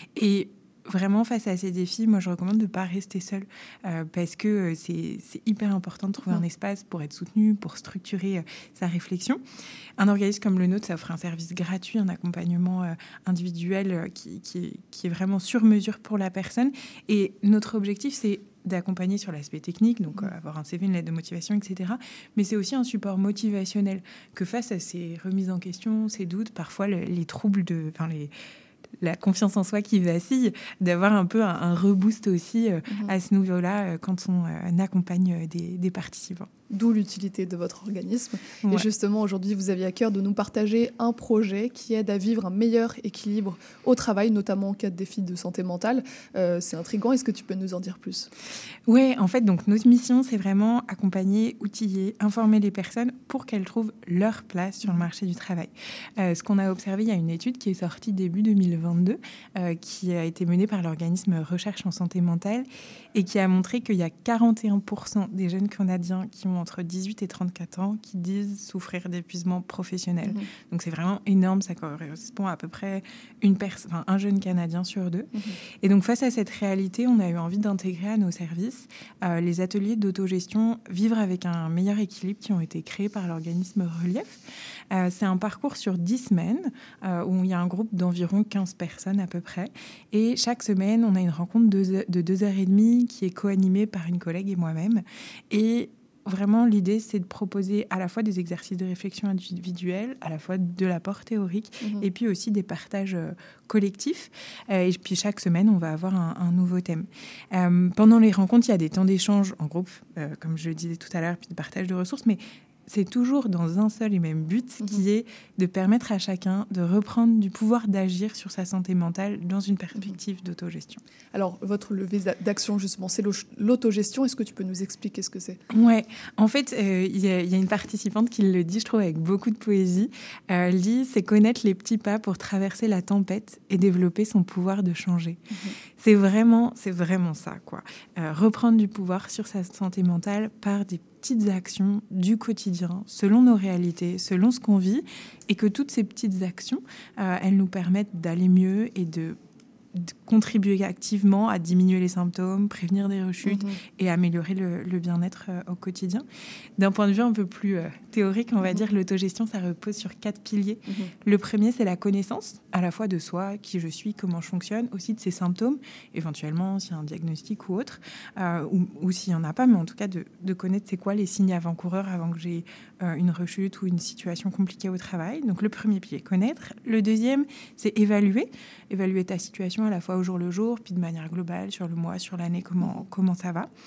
Et vraiment, face à ces défis, moi, je recommande de ne pas rester seul euh, parce que euh, c'est, c'est hyper important de trouver mmh. un espace pour être soutenu, pour structurer euh, sa réflexion. Un organisme comme le nôtre, ça offre un service gratuit, un accompagnement euh, individuel euh, qui, qui, qui est vraiment sur mesure pour la personne. Et notre objectif, c'est d'accompagner sur l'aspect technique, donc euh, avoir un C V, une lettre de motivation, et cetera. Mais c'est aussi un support motivationnel que face à ces remises en question, ces doutes, parfois le, les troubles de... Enfin, les la confiance en soi qui vacille, d'avoir un peu un, un reboost aussi euh, mmh. à ce niveau-là euh, quand on euh, accompagne des, des participants. D'où l'utilité de votre organisme. Ouais. Et justement, aujourd'hui, vous aviez à cœur de nous partager un projet qui aide à vivre un meilleur équilibre au travail, notamment en cas de défi de santé mentale. Euh, c'est intriguant. Est-ce que tu peux nous en dire plus? Oui, en fait, donc, notre mission, c'est vraiment accompagner, outiller, informer les personnes pour qu'elles trouvent leur place sur le marché du travail. Euh, ce qu'on a observé, il y a une étude qui est sortie début deux mille vingt-deux, euh, qui a été menée par l'organisme Recherche en santé mentale et qui a montré qu'il y a quarante et un pour cent des jeunes Canadiens qui ont entre dix-huit et trente-quatre ans qui disent souffrir d'épuisement professionnel. Mmh. Donc, c'est vraiment énorme. Ça correspond à, à peu près une pers- enfin, un jeune Canadien sur deux. Mmh. Et donc, face à cette réalité, on a eu envie d'intégrer à nos services euh, les ateliers d'autogestion Vivre avec un meilleur équilibre qui ont été créés par l'organisme Relief. Euh, c'est un parcours sur dix semaines euh, où il y a un groupe d'environ quinze personnes à peu près. Et chaque semaine, on a une rencontre de, de deux heures et demie qui est co-animée par une collègue et moi-même. Et vraiment, l'idée, c'est de proposer à la fois des exercices de réflexion individuelle, à la fois de l'apport théorique, mmh. et puis aussi des partages euh, collectifs. Euh, et puis, chaque semaine, on va avoir un, un nouveau thème. Euh, pendant les rencontres, il y a des temps d'échange en groupe, euh, comme je le disais tout à l'heure, puis de partage de ressources, mais c'est toujours dans un seul et même but, mmh. qui est de permettre à chacun de reprendre du pouvoir d'agir sur sa santé mentale dans une perspective mmh. d'autogestion. Alors, votre levier d'action, justement, c'est l'autogestion. Est-ce que tu peux nous expliquer ce que c'est? Ouais, en fait, il euh, y, y a une participante qui le dit, je trouve, avec beaucoup de poésie. Euh, elle dit, c'est connaître les petits pas pour traverser la tempête et développer son pouvoir de changer. Mmh. C'est vraiment, c'est vraiment ça, quoi. Euh, reprendre du pouvoir sur sa santé mentale par des petites actions du quotidien, selon nos réalités, selon ce qu'on vit, et que toutes ces petites actions, euh, elles nous permettent d'aller mieux et de, de contribuer activement à diminuer les symptômes, prévenir des rechutes mmh. et améliorer le, le bien-être euh, au quotidien. D'un point de vue un peu plus euh, théorique, on va mmh. dire, l'autogestion, ça repose sur quatre piliers. Mmh. Le premier, c'est la connaissance, à la fois de soi, qui je suis, comment je fonctionne, aussi de ses symptômes, éventuellement s'il y a un diagnostic ou autre, euh, ou, ou s'il n'y en a pas, mais en tout cas de, de connaître c'est quoi les signes avant-coureurs avant que j'ai euh, une rechute ou une situation compliquée au travail. Donc le premier pilier, connaître. Le deuxième, c'est évaluer, évaluer ta situation à la fois au jour le jour, puis de manière globale, sur le mois, sur l'année, comment, comment ça va.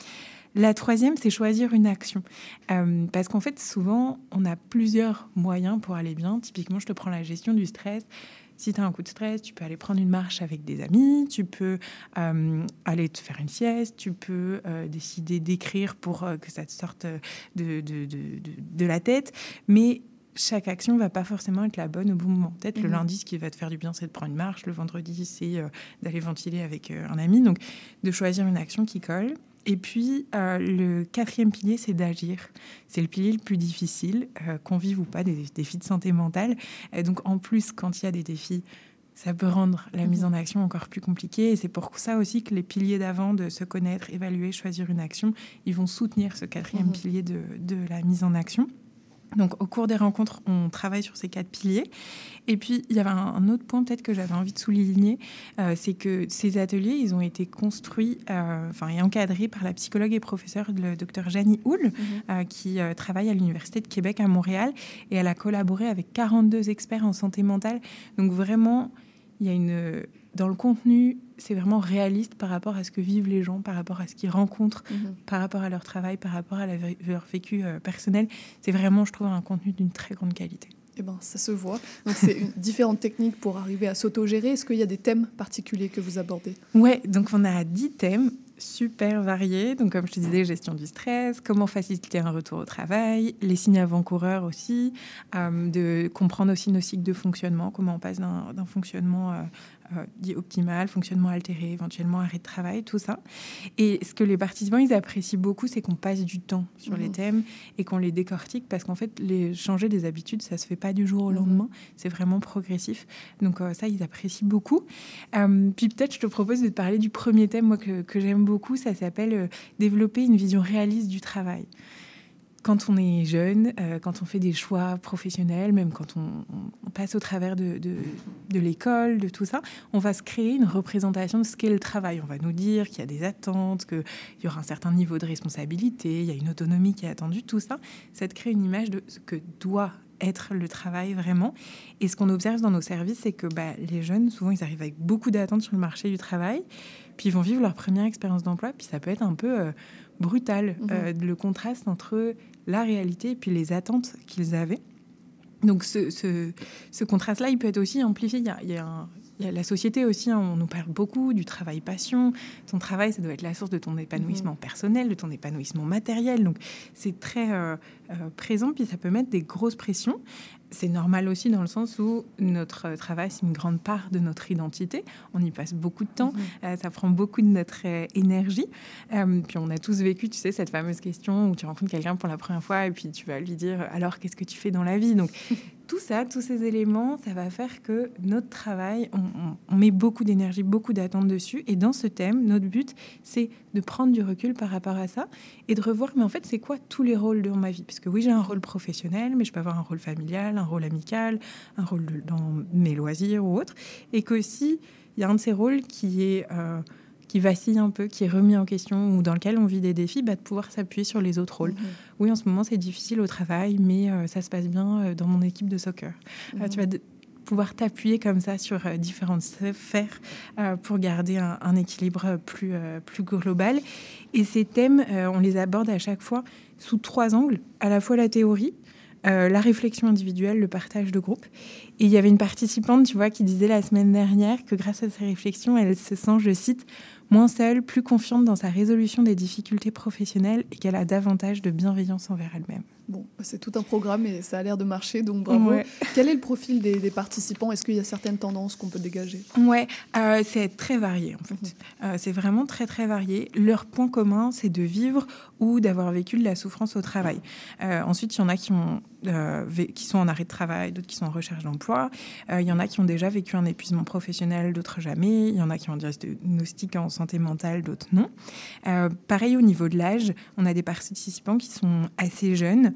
La troisième, c'est choisir une action. Euh, parce qu'en fait, souvent, on a plusieurs moyens pour aller bien. Typiquement, je te prends la gestion du stress. Si tu as un coup de stress, tu peux aller prendre une marche avec des amis, tu peux euh, aller te faire une sieste, tu peux euh, décider d'écrire pour euh, que ça te sorte de, de, de, de, de la tête. Mais chaque action ne va pas forcément être la bonne au bon moment. Peut-être mmh. le lundi, ce qui va te faire du bien, c'est de prendre une marche. Le vendredi, c'est euh, d'aller ventiler avec euh, un ami. Donc, de choisir une action qui colle. Et puis, euh, le quatrième pilier, c'est d'agir. C'est le pilier le plus difficile, euh, qu'on vive ou pas, des défis de santé mentale. Et donc, en plus, quand il y a des défis, ça peut rendre la mise en action encore plus compliquée. Et c'est pour ça aussi que les piliers d'avant, de se connaître, évaluer, choisir une action, ils vont soutenir ce quatrième mmh. pilier de, de la mise en action. Donc, au cours des rencontres, on travaille sur ces quatre piliers. Et puis, il y avait un, un autre point peut-être que j'avais envie de souligner, euh, c'est que ces ateliers, ils ont été construits euh, enfin, et encadrés par la psychologue et professeure, le docteur Janie Houle, mmh. euh, qui euh, travaille à l'Université de Québec à Montréal. Et elle a collaboré avec quarante-deux experts en santé mentale. Donc, vraiment, il y a une... Dans le contenu, c'est vraiment réaliste par rapport à ce que vivent les gens, par rapport à ce qu'ils rencontrent, mmh. par rapport à leur travail, par rapport à la, leur vécu euh, personnel. C'est vraiment, je trouve, un contenu d'une très grande qualité. Eh ben, ça se voit. Donc, c'est une, différentes techniques pour arriver à s'autogérer. Est-ce qu'il y a des thèmes particuliers que vous abordez ? Ouais, donc on a dix thèmes super variés. Donc, comme je te disais, gestion du stress, comment faciliter un retour au travail, les signes avant-coureurs aussi, euh, de comprendre aussi nos cycles de fonctionnement, comment on passe d'un, d'un fonctionnement euh, euh, dit optimal, fonctionnement altéré, éventuellement arrêt de travail, tout ça. Et ce que les participants, ils apprécient beaucoup, c'est qu'on passe du temps sur mmh. les thèmes et qu'on les décortique, parce qu'en fait, les, changer des habitudes, ça se fait pas du jour au lendemain, mmh. c'est vraiment progressif. Donc euh, ça, ils apprécient beaucoup. Euh, puis peut-être, je te propose de te parler du premier thème, moi, que, que j'aime beaucoup. Ça s'appelle euh, « Développer une vision réaliste du travail ». Quand on est jeune, euh, quand on fait des choix professionnels, même quand on, on passe au travers de, de, de l'école, de tout ça, on va se créer une représentation de ce qu'est le travail. On va nous dire qu'il y a des attentes, qu'il y aura un certain niveau de responsabilité, il y a une autonomie qui est attendue, tout ça. Ça te crée une image de ce que doit être le travail vraiment. Et ce qu'on observe dans nos services, c'est que bah, les jeunes, souvent, ils arrivent avec beaucoup d'attentes sur le marché du travail, puis ils vont vivre leur première expérience d'emploi, puis ça peut être un peu euh, brutal, mmh. euh, le contraste entre la réalité et puis les attentes qu'ils avaient. Donc ce, ce, ce contraste-là, il peut être aussi amplifié. Il y a, il y a, un, il y a la société aussi, hein, on nous parle beaucoup du travail-passion. Ton travail, ça doit être la source de ton épanouissement mmh. personnel, de ton épanouissement matériel. Donc c'est très euh, euh, présent, puis ça peut mettre des grosses pressions. C'est normal aussi dans le sens où notre travail, c'est une grande part de notre identité. On y passe beaucoup de temps. Mmh. Euh, ça prend beaucoup de notre euh, énergie. Euh, puis on a tous vécu, tu sais, cette fameuse question où tu rencontres quelqu'un pour la première fois et puis tu vas lui dire « Alors, qu'est-ce que tu fais dans la vie ?» Donc, tout ça, tous ces éléments, ça va faire que notre travail, on, on, on met beaucoup d'énergie, beaucoup d'attentes dessus. Et dans ce thème, notre but, c'est de prendre du recul par rapport à ça et de revoir, mais en fait, c'est quoi tous les rôles dans ma vie ? Parce que oui, j'ai un rôle professionnel, mais je peux avoir un rôle familial, un rôle amical, un rôle de, dans mes loisirs ou autre. Et que si il y a un de ces rôles qui est... Euh, qui vacille un peu, qui est remis en question ou dans lequel on vit des défis, bah, de pouvoir s'appuyer sur les autres rôles. Mmh. Oui, en ce moment, c'est difficile au travail, mais euh, ça se passe bien euh, dans mon équipe de soccer. Mmh. Euh, tu vas de- pouvoir t'appuyer comme ça sur euh, différentes sphères euh, pour garder un, un équilibre plus, euh, plus global. Et ces thèmes, euh, on les aborde à chaque fois sous trois angles, à la fois la théorie, Euh, la réflexion individuelle, le partage de groupe. Et il y avait une participante, tu vois, qui disait la semaine dernière que grâce à ces réflexions, elle se sent, je cite, moins seule, plus confiante dans sa résolution des difficultés professionnelles et qu'elle a davantage de bienveillance envers elle-même. Bon, c'est tout un programme et ça a l'air de marcher, donc bravo. Ouais. Quel est le profil des, des participants ? Est-ce qu'il y a certaines tendances qu'on peut dégager ? Ouais, euh, c'est très varié en fait. Mmh. Euh, c'est vraiment très très varié. Leur point commun, c'est de vivre ou d'avoir vécu de la souffrance au travail. Euh, ensuite, il y en a qui ont Euh, qui sont en arrêt de travail, d'autres qui sont en recherche d'emploi. Il euh, y en a qui ont déjà vécu un épuisement professionnel, d'autres jamais. Il y en a qui ont un diagnostic en santé mentale, d'autres non. Euh, pareil, au niveau de l'âge, on a des participants qui sont assez jeunes,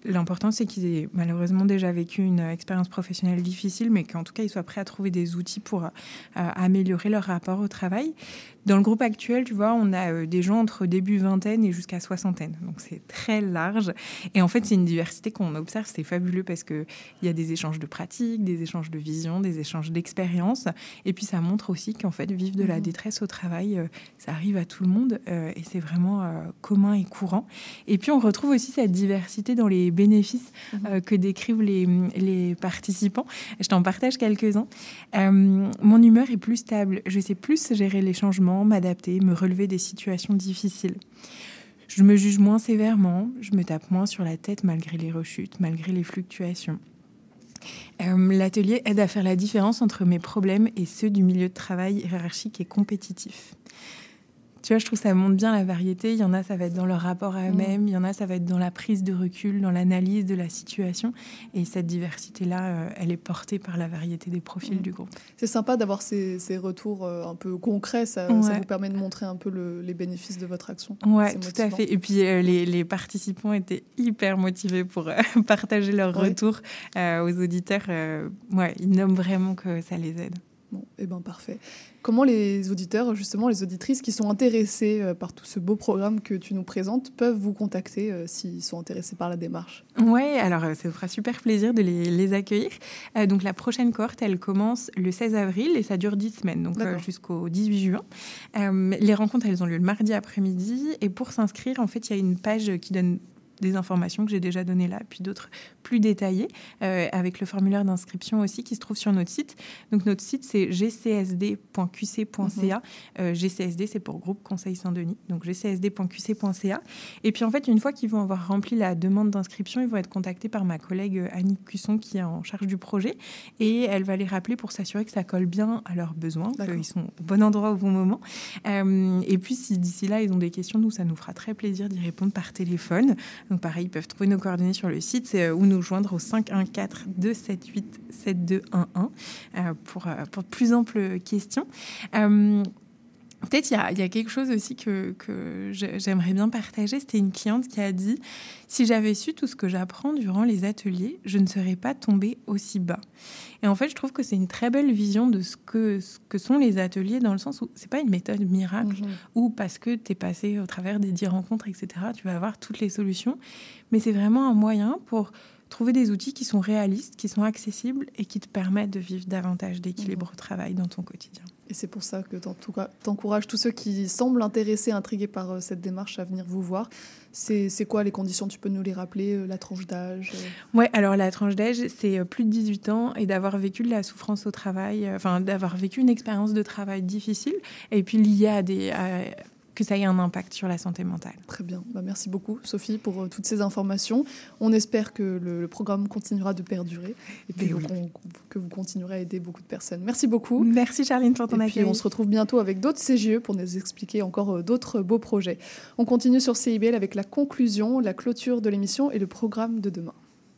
l'important, c'est qu'ils aient malheureusement déjà vécu une expérience professionnelle difficile, mais qu'en tout cas, ils soient prêts à trouver des outils pour euh, améliorer leur rapport au travail. Dans le groupe actuel, tu vois, on a euh, des gens entre début vingtaine et jusqu'à soixantaine. Donc, c'est très large. Et en fait, c'est une diversité qu'on observe. C'est fabuleux parce qu'il y a des échanges de pratiques, des échanges de vision, des échanges d'expériences. Et puis, ça montre aussi qu'en fait, vivre de la détresse au travail, euh, ça arrive à tout le monde. Euh, et c'est vraiment euh, commun et courant. Et puis, on retrouve aussi cette diversité dans les bénéfices euh, que décrivent les, les participants. Je t'en partage quelques-uns. Euh, mon humeur est plus stable. Je sais plus gérer les changements, m'adapter, me relever des situations difficiles. Je me juge moins sévèrement, je me tape moins sur la tête malgré les rechutes, malgré les fluctuations. Euh, l'atelier aide à faire la différence entre mes problèmes et ceux du milieu de travail hiérarchique et compétitif. Tu vois, je trouve que ça montre bien la variété. Il y en a, ça va être dans leur rapport à eux-mêmes. Il y en a, ça va être dans la prise de recul, dans l'analyse de la situation. Et cette diversité-là, euh, elle est portée par la variété des profils mmh. du groupe. C'est sympa d'avoir ces, ces retours euh, un peu concrets. Ça, ouais. ça vous permet de montrer un peu le, les bénéfices de votre action. Oui, tout à fait. Et puis, euh, les, les participants étaient hyper motivés pour euh, partager leurs ouais. retours euh, aux auditeurs. Euh, ouais, ils nomment vraiment que ça les aide. Bon, eh ben parfait. Comment les auditeurs, justement, les auditrices qui sont intéressés euh, par tout ce beau programme que tu nous présentes peuvent vous contacter euh, s'ils sont intéressés par la démarche? Oui, alors euh, ça nous fera super plaisir de les, les accueillir. Euh, donc la prochaine cohorte, elle commence le seize avril et ça dure dix semaines, donc euh, jusqu'au dix-huit juin. Euh, les rencontres, elles ont lieu le mardi après-midi. Et pour s'inscrire, en fait, il y a une page qui donne des informations que j'ai déjà données là, puis d'autres plus détaillées, euh, avec le formulaire d'inscription aussi qui se trouve sur notre site. Donc notre site, c'est g c s d point q c point c a. Mm-hmm. Euh, G C S D, c'est pour Groupe Conseil Saint-Denis, donc g c s d point q c point c a. Et puis en fait, une fois qu'ils vont avoir rempli la demande d'inscription, ils vont être contactés par ma collègue Annie Cusson qui est en charge du projet, et elle va les rappeler pour s'assurer que ça colle bien à leurs besoins, qu'ils sont au bon endroit au bon moment. Euh, et puis si d'ici là, ils ont des questions, nous, ça nous fera très plaisir d'y répondre par téléphone. Donc pareil, ils peuvent trouver nos coordonnées sur le site c'est, euh, ou nous joindre au cinq un quatre deux sept huit sept deux un un euh, pour, euh, pour de plus amples questions. Euh, Peut-être il y, y a quelque chose aussi que, que j'aimerais bien partager. C'était une cliente qui a dit « Si j'avais su tout ce que j'apprends durant les ateliers, je ne serais pas tombée aussi bas. » Et en fait, je trouve que c'est une très belle vision de ce que, ce que sont les ateliers, dans le sens où c'est pas une méthode miracle, mmh. ou parce que tu es passé au travers des dix rencontres, et cetera, tu vas avoir toutes les solutions. Mais c'est vraiment un moyen pour trouver des outils qui sont réalistes, qui sont accessibles et qui te permettent de vivre davantage d'équilibre mmh. au travail dans ton quotidien. Et c'est pour ça que t'encourages tous ceux qui semblent intéressés, intrigués par euh, cette démarche à venir vous voir. C'est, c'est quoi les conditions? Tu peux nous les rappeler, euh, la tranche d'âge? euh... Oui, alors la tranche d'âge, c'est euh, plus de dix-huit ans et d'avoir vécu de la souffrance au travail, euh, enfin d'avoir vécu une expérience de travail difficile et puis liée à des... À, que ça ait un impact sur la santé mentale. Très bien. Bah, merci beaucoup, Sophie, pour euh, toutes ces informations. On espère que le, le programme continuera de perdurer et puis oui. qu'on, que vous continuerez à aider beaucoup de personnes. Merci beaucoup. Merci, Charline, pour ton et accueil. Et puis, on se retrouve bientôt avec d'autres C G E pour nous expliquer encore euh, d'autres beaux projets. On continue sur C I B L avec la conclusion, la clôture de l'émission et le programme de demain.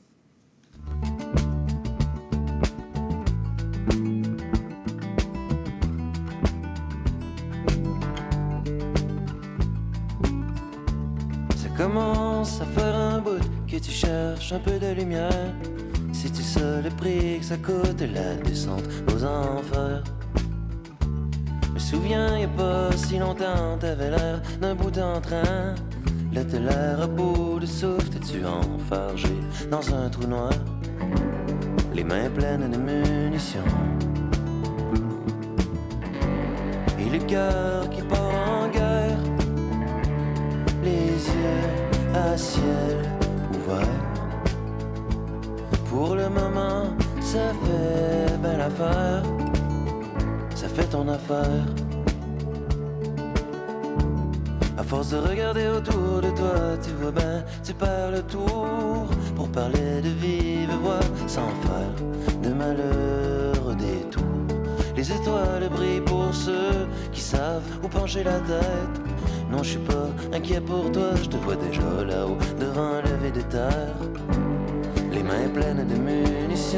Commence à faire un bout que tu cherches un peu de lumière. Si tu sais le prix que ça coûte la descente aux enfers. Je me souviens, y a pas si longtemps, t'avais l'air d'un bout en train. Là t'as l'air à bout de souffle, t'es-tu enfargé dans un trou noir? Les mains pleines de munitions et le cœur qui part en guerre. Les yeux à ciel ouvert. Pour le moment, ça fait belle affaire. Ça fait ton affaire. À force de regarder autour de toi, tu vois ben, tu perds le tour. Pour parler de vive voix, sans faire de malheur détour. Les étoiles brillent pour ceux qui savent où pencher la tête. Non, je suis pas inquiet pour toi, je te vois déjà là-haut, devant un lever de terre. Les mains pleines de munitions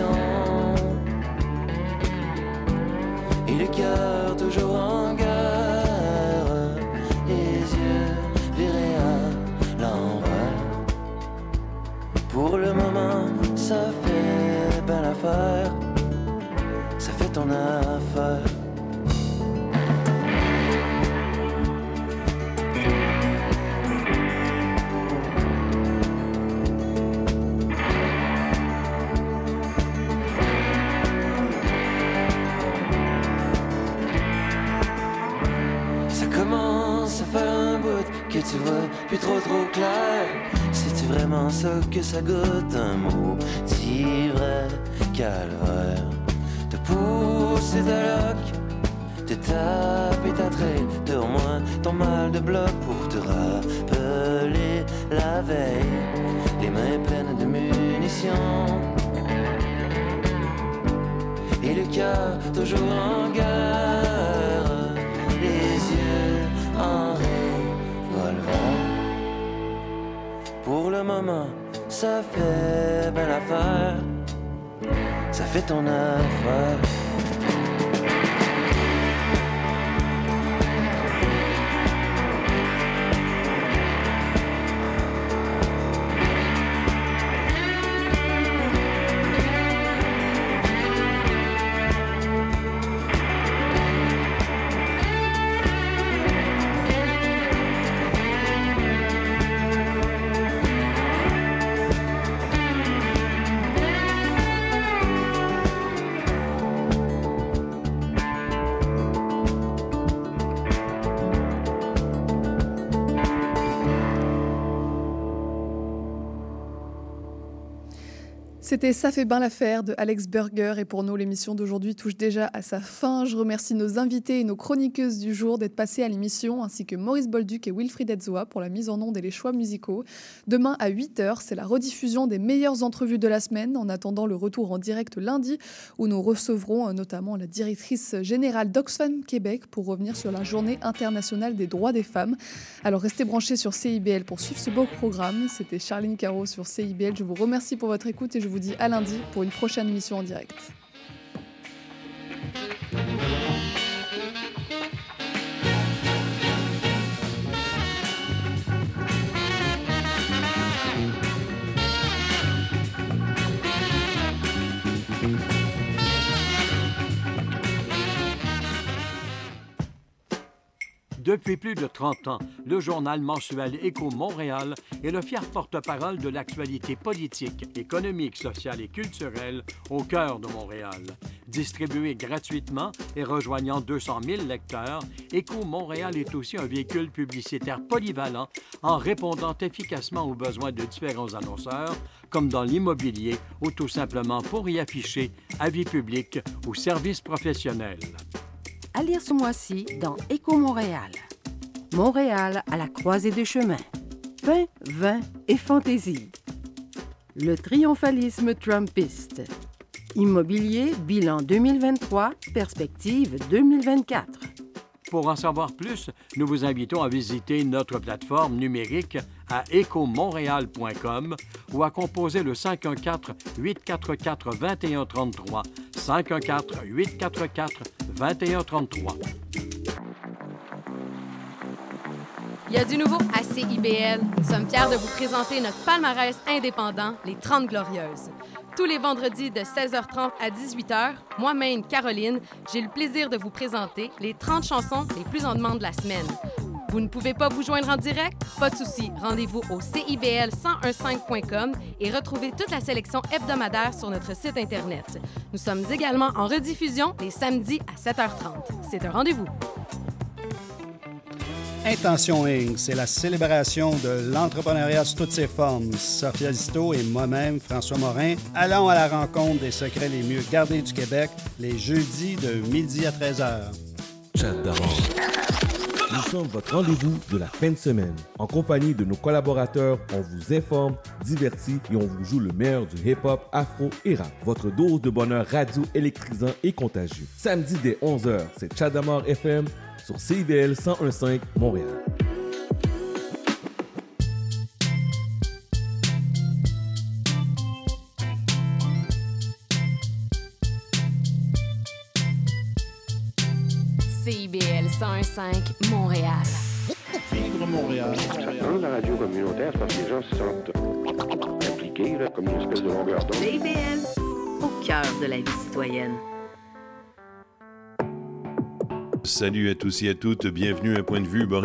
et le cœur toujours en guerre. Les yeux virés à l'envers. Pour le commence à faire un bout que tu vois plus trop trop clair. C'est-tu vraiment ça que ça goûte, un mot si vrai calvaire? Te pousser de loc, te taper ta traîne, de au moins ton mal de bloc pour te rappeler la veille, les mains pleines de munitions et le cœur toujours en guerre, les yeux en revolver. Pour le moment, ça fait belle affaire, ça fait ton affaire. C'était Ça fait bien l'affaire de Alex Burger et pour nous l'émission d'aujourd'hui touche déjà à sa fin. Je remercie nos invités et nos chroniqueuses du jour d'être passés à l'émission ainsi que Maurice Bolduc et Wilfried Edzoa pour la mise en onde et les choix musicaux. Demain à huit heures, c'est la rediffusion des meilleures entrevues de la semaine en attendant le retour en direct lundi où nous recevrons notamment la directrice générale d'Oxfam Québec pour revenir sur la journée internationale des droits des femmes. Alors restez branchés sur C I B L pour suivre ce beau programme. C'était Charline Caro sur C I B L. Je vous remercie pour votre écoute et je vous dis à lundi pour une prochaine émission en direct. Depuis plus de trente ans, le journal mensuel Écho Montréal est le fier porte-parole de l'actualité politique, économique, sociale et culturelle au cœur de Montréal. Distribué gratuitement et rejoignant deux cent mille lecteurs, Écho Montréal est aussi un véhicule publicitaire polyvalent en répondant efficacement aux besoins de différents annonceurs, comme dans l'immobilier ou tout simplement pour y afficher avis publics ou services professionnels. À lire ce mois-ci dans Écho Montréal. Montréal à la croisée des chemins. Pain, vin et fantaisie. Le triomphalisme trumpiste. Immobilier, bilan deux mille vingt-trois, perspective deux mille vingt-quatre. Pour en savoir plus, nous vous invitons à visiter notre plateforme numérique à éco montréal point com ou à composer le cinq un quatre, huit quatre quatre, deux un trois trois, cinq un quatre, huit quatre quatre, deux un trois trois. Il y a du nouveau à C I B L. Nous sommes fiers de vous présenter notre palmarès indépendant, les trente Glorieuses. Tous les vendredis de seize heures trente à dix-huit heures, moi-même, Caroline, j'ai le plaisir de vous présenter les trente chansons les plus en demande de la semaine. Vous ne pouvez pas vous joindre en direct? Pas de souci. Rendez-vous au C I B L cent quinze point com et retrouvez toute la sélection hebdomadaire sur notre site Internet. Nous sommes également en rediffusion les samedis à sept heures trente. C'est un rendez-vous. Intention Incorporée, c'est la célébration de l'entrepreneuriat sous toutes ses formes. Sophia Zito et moi-même, François Morin, allons à la rencontre des secrets les mieux gardés du Québec les jeudis de midi à treize heures. Chat d'avance. Nous sommes votre rendez-vous de la fin de semaine. En compagnie de nos collaborateurs, on vous informe, divertit et on vous joue le meilleur du hip-hop, afro et rap. Votre dose de bonheur radio électrisant et contagieux. Samedi dès onze heures, c'est Chadamar F M sur C I B L cent quinze Montréal. C I B L cent quinze Montréal. Vivre Montréal. Dans la radio communautaire, c'est parce que les gens se sentent impliqués, là, comme une espèce de longueur d'onde. C I B L, au cœur de la vie citoyenne. Salut à tous et à toutes, bienvenue à Point de vue.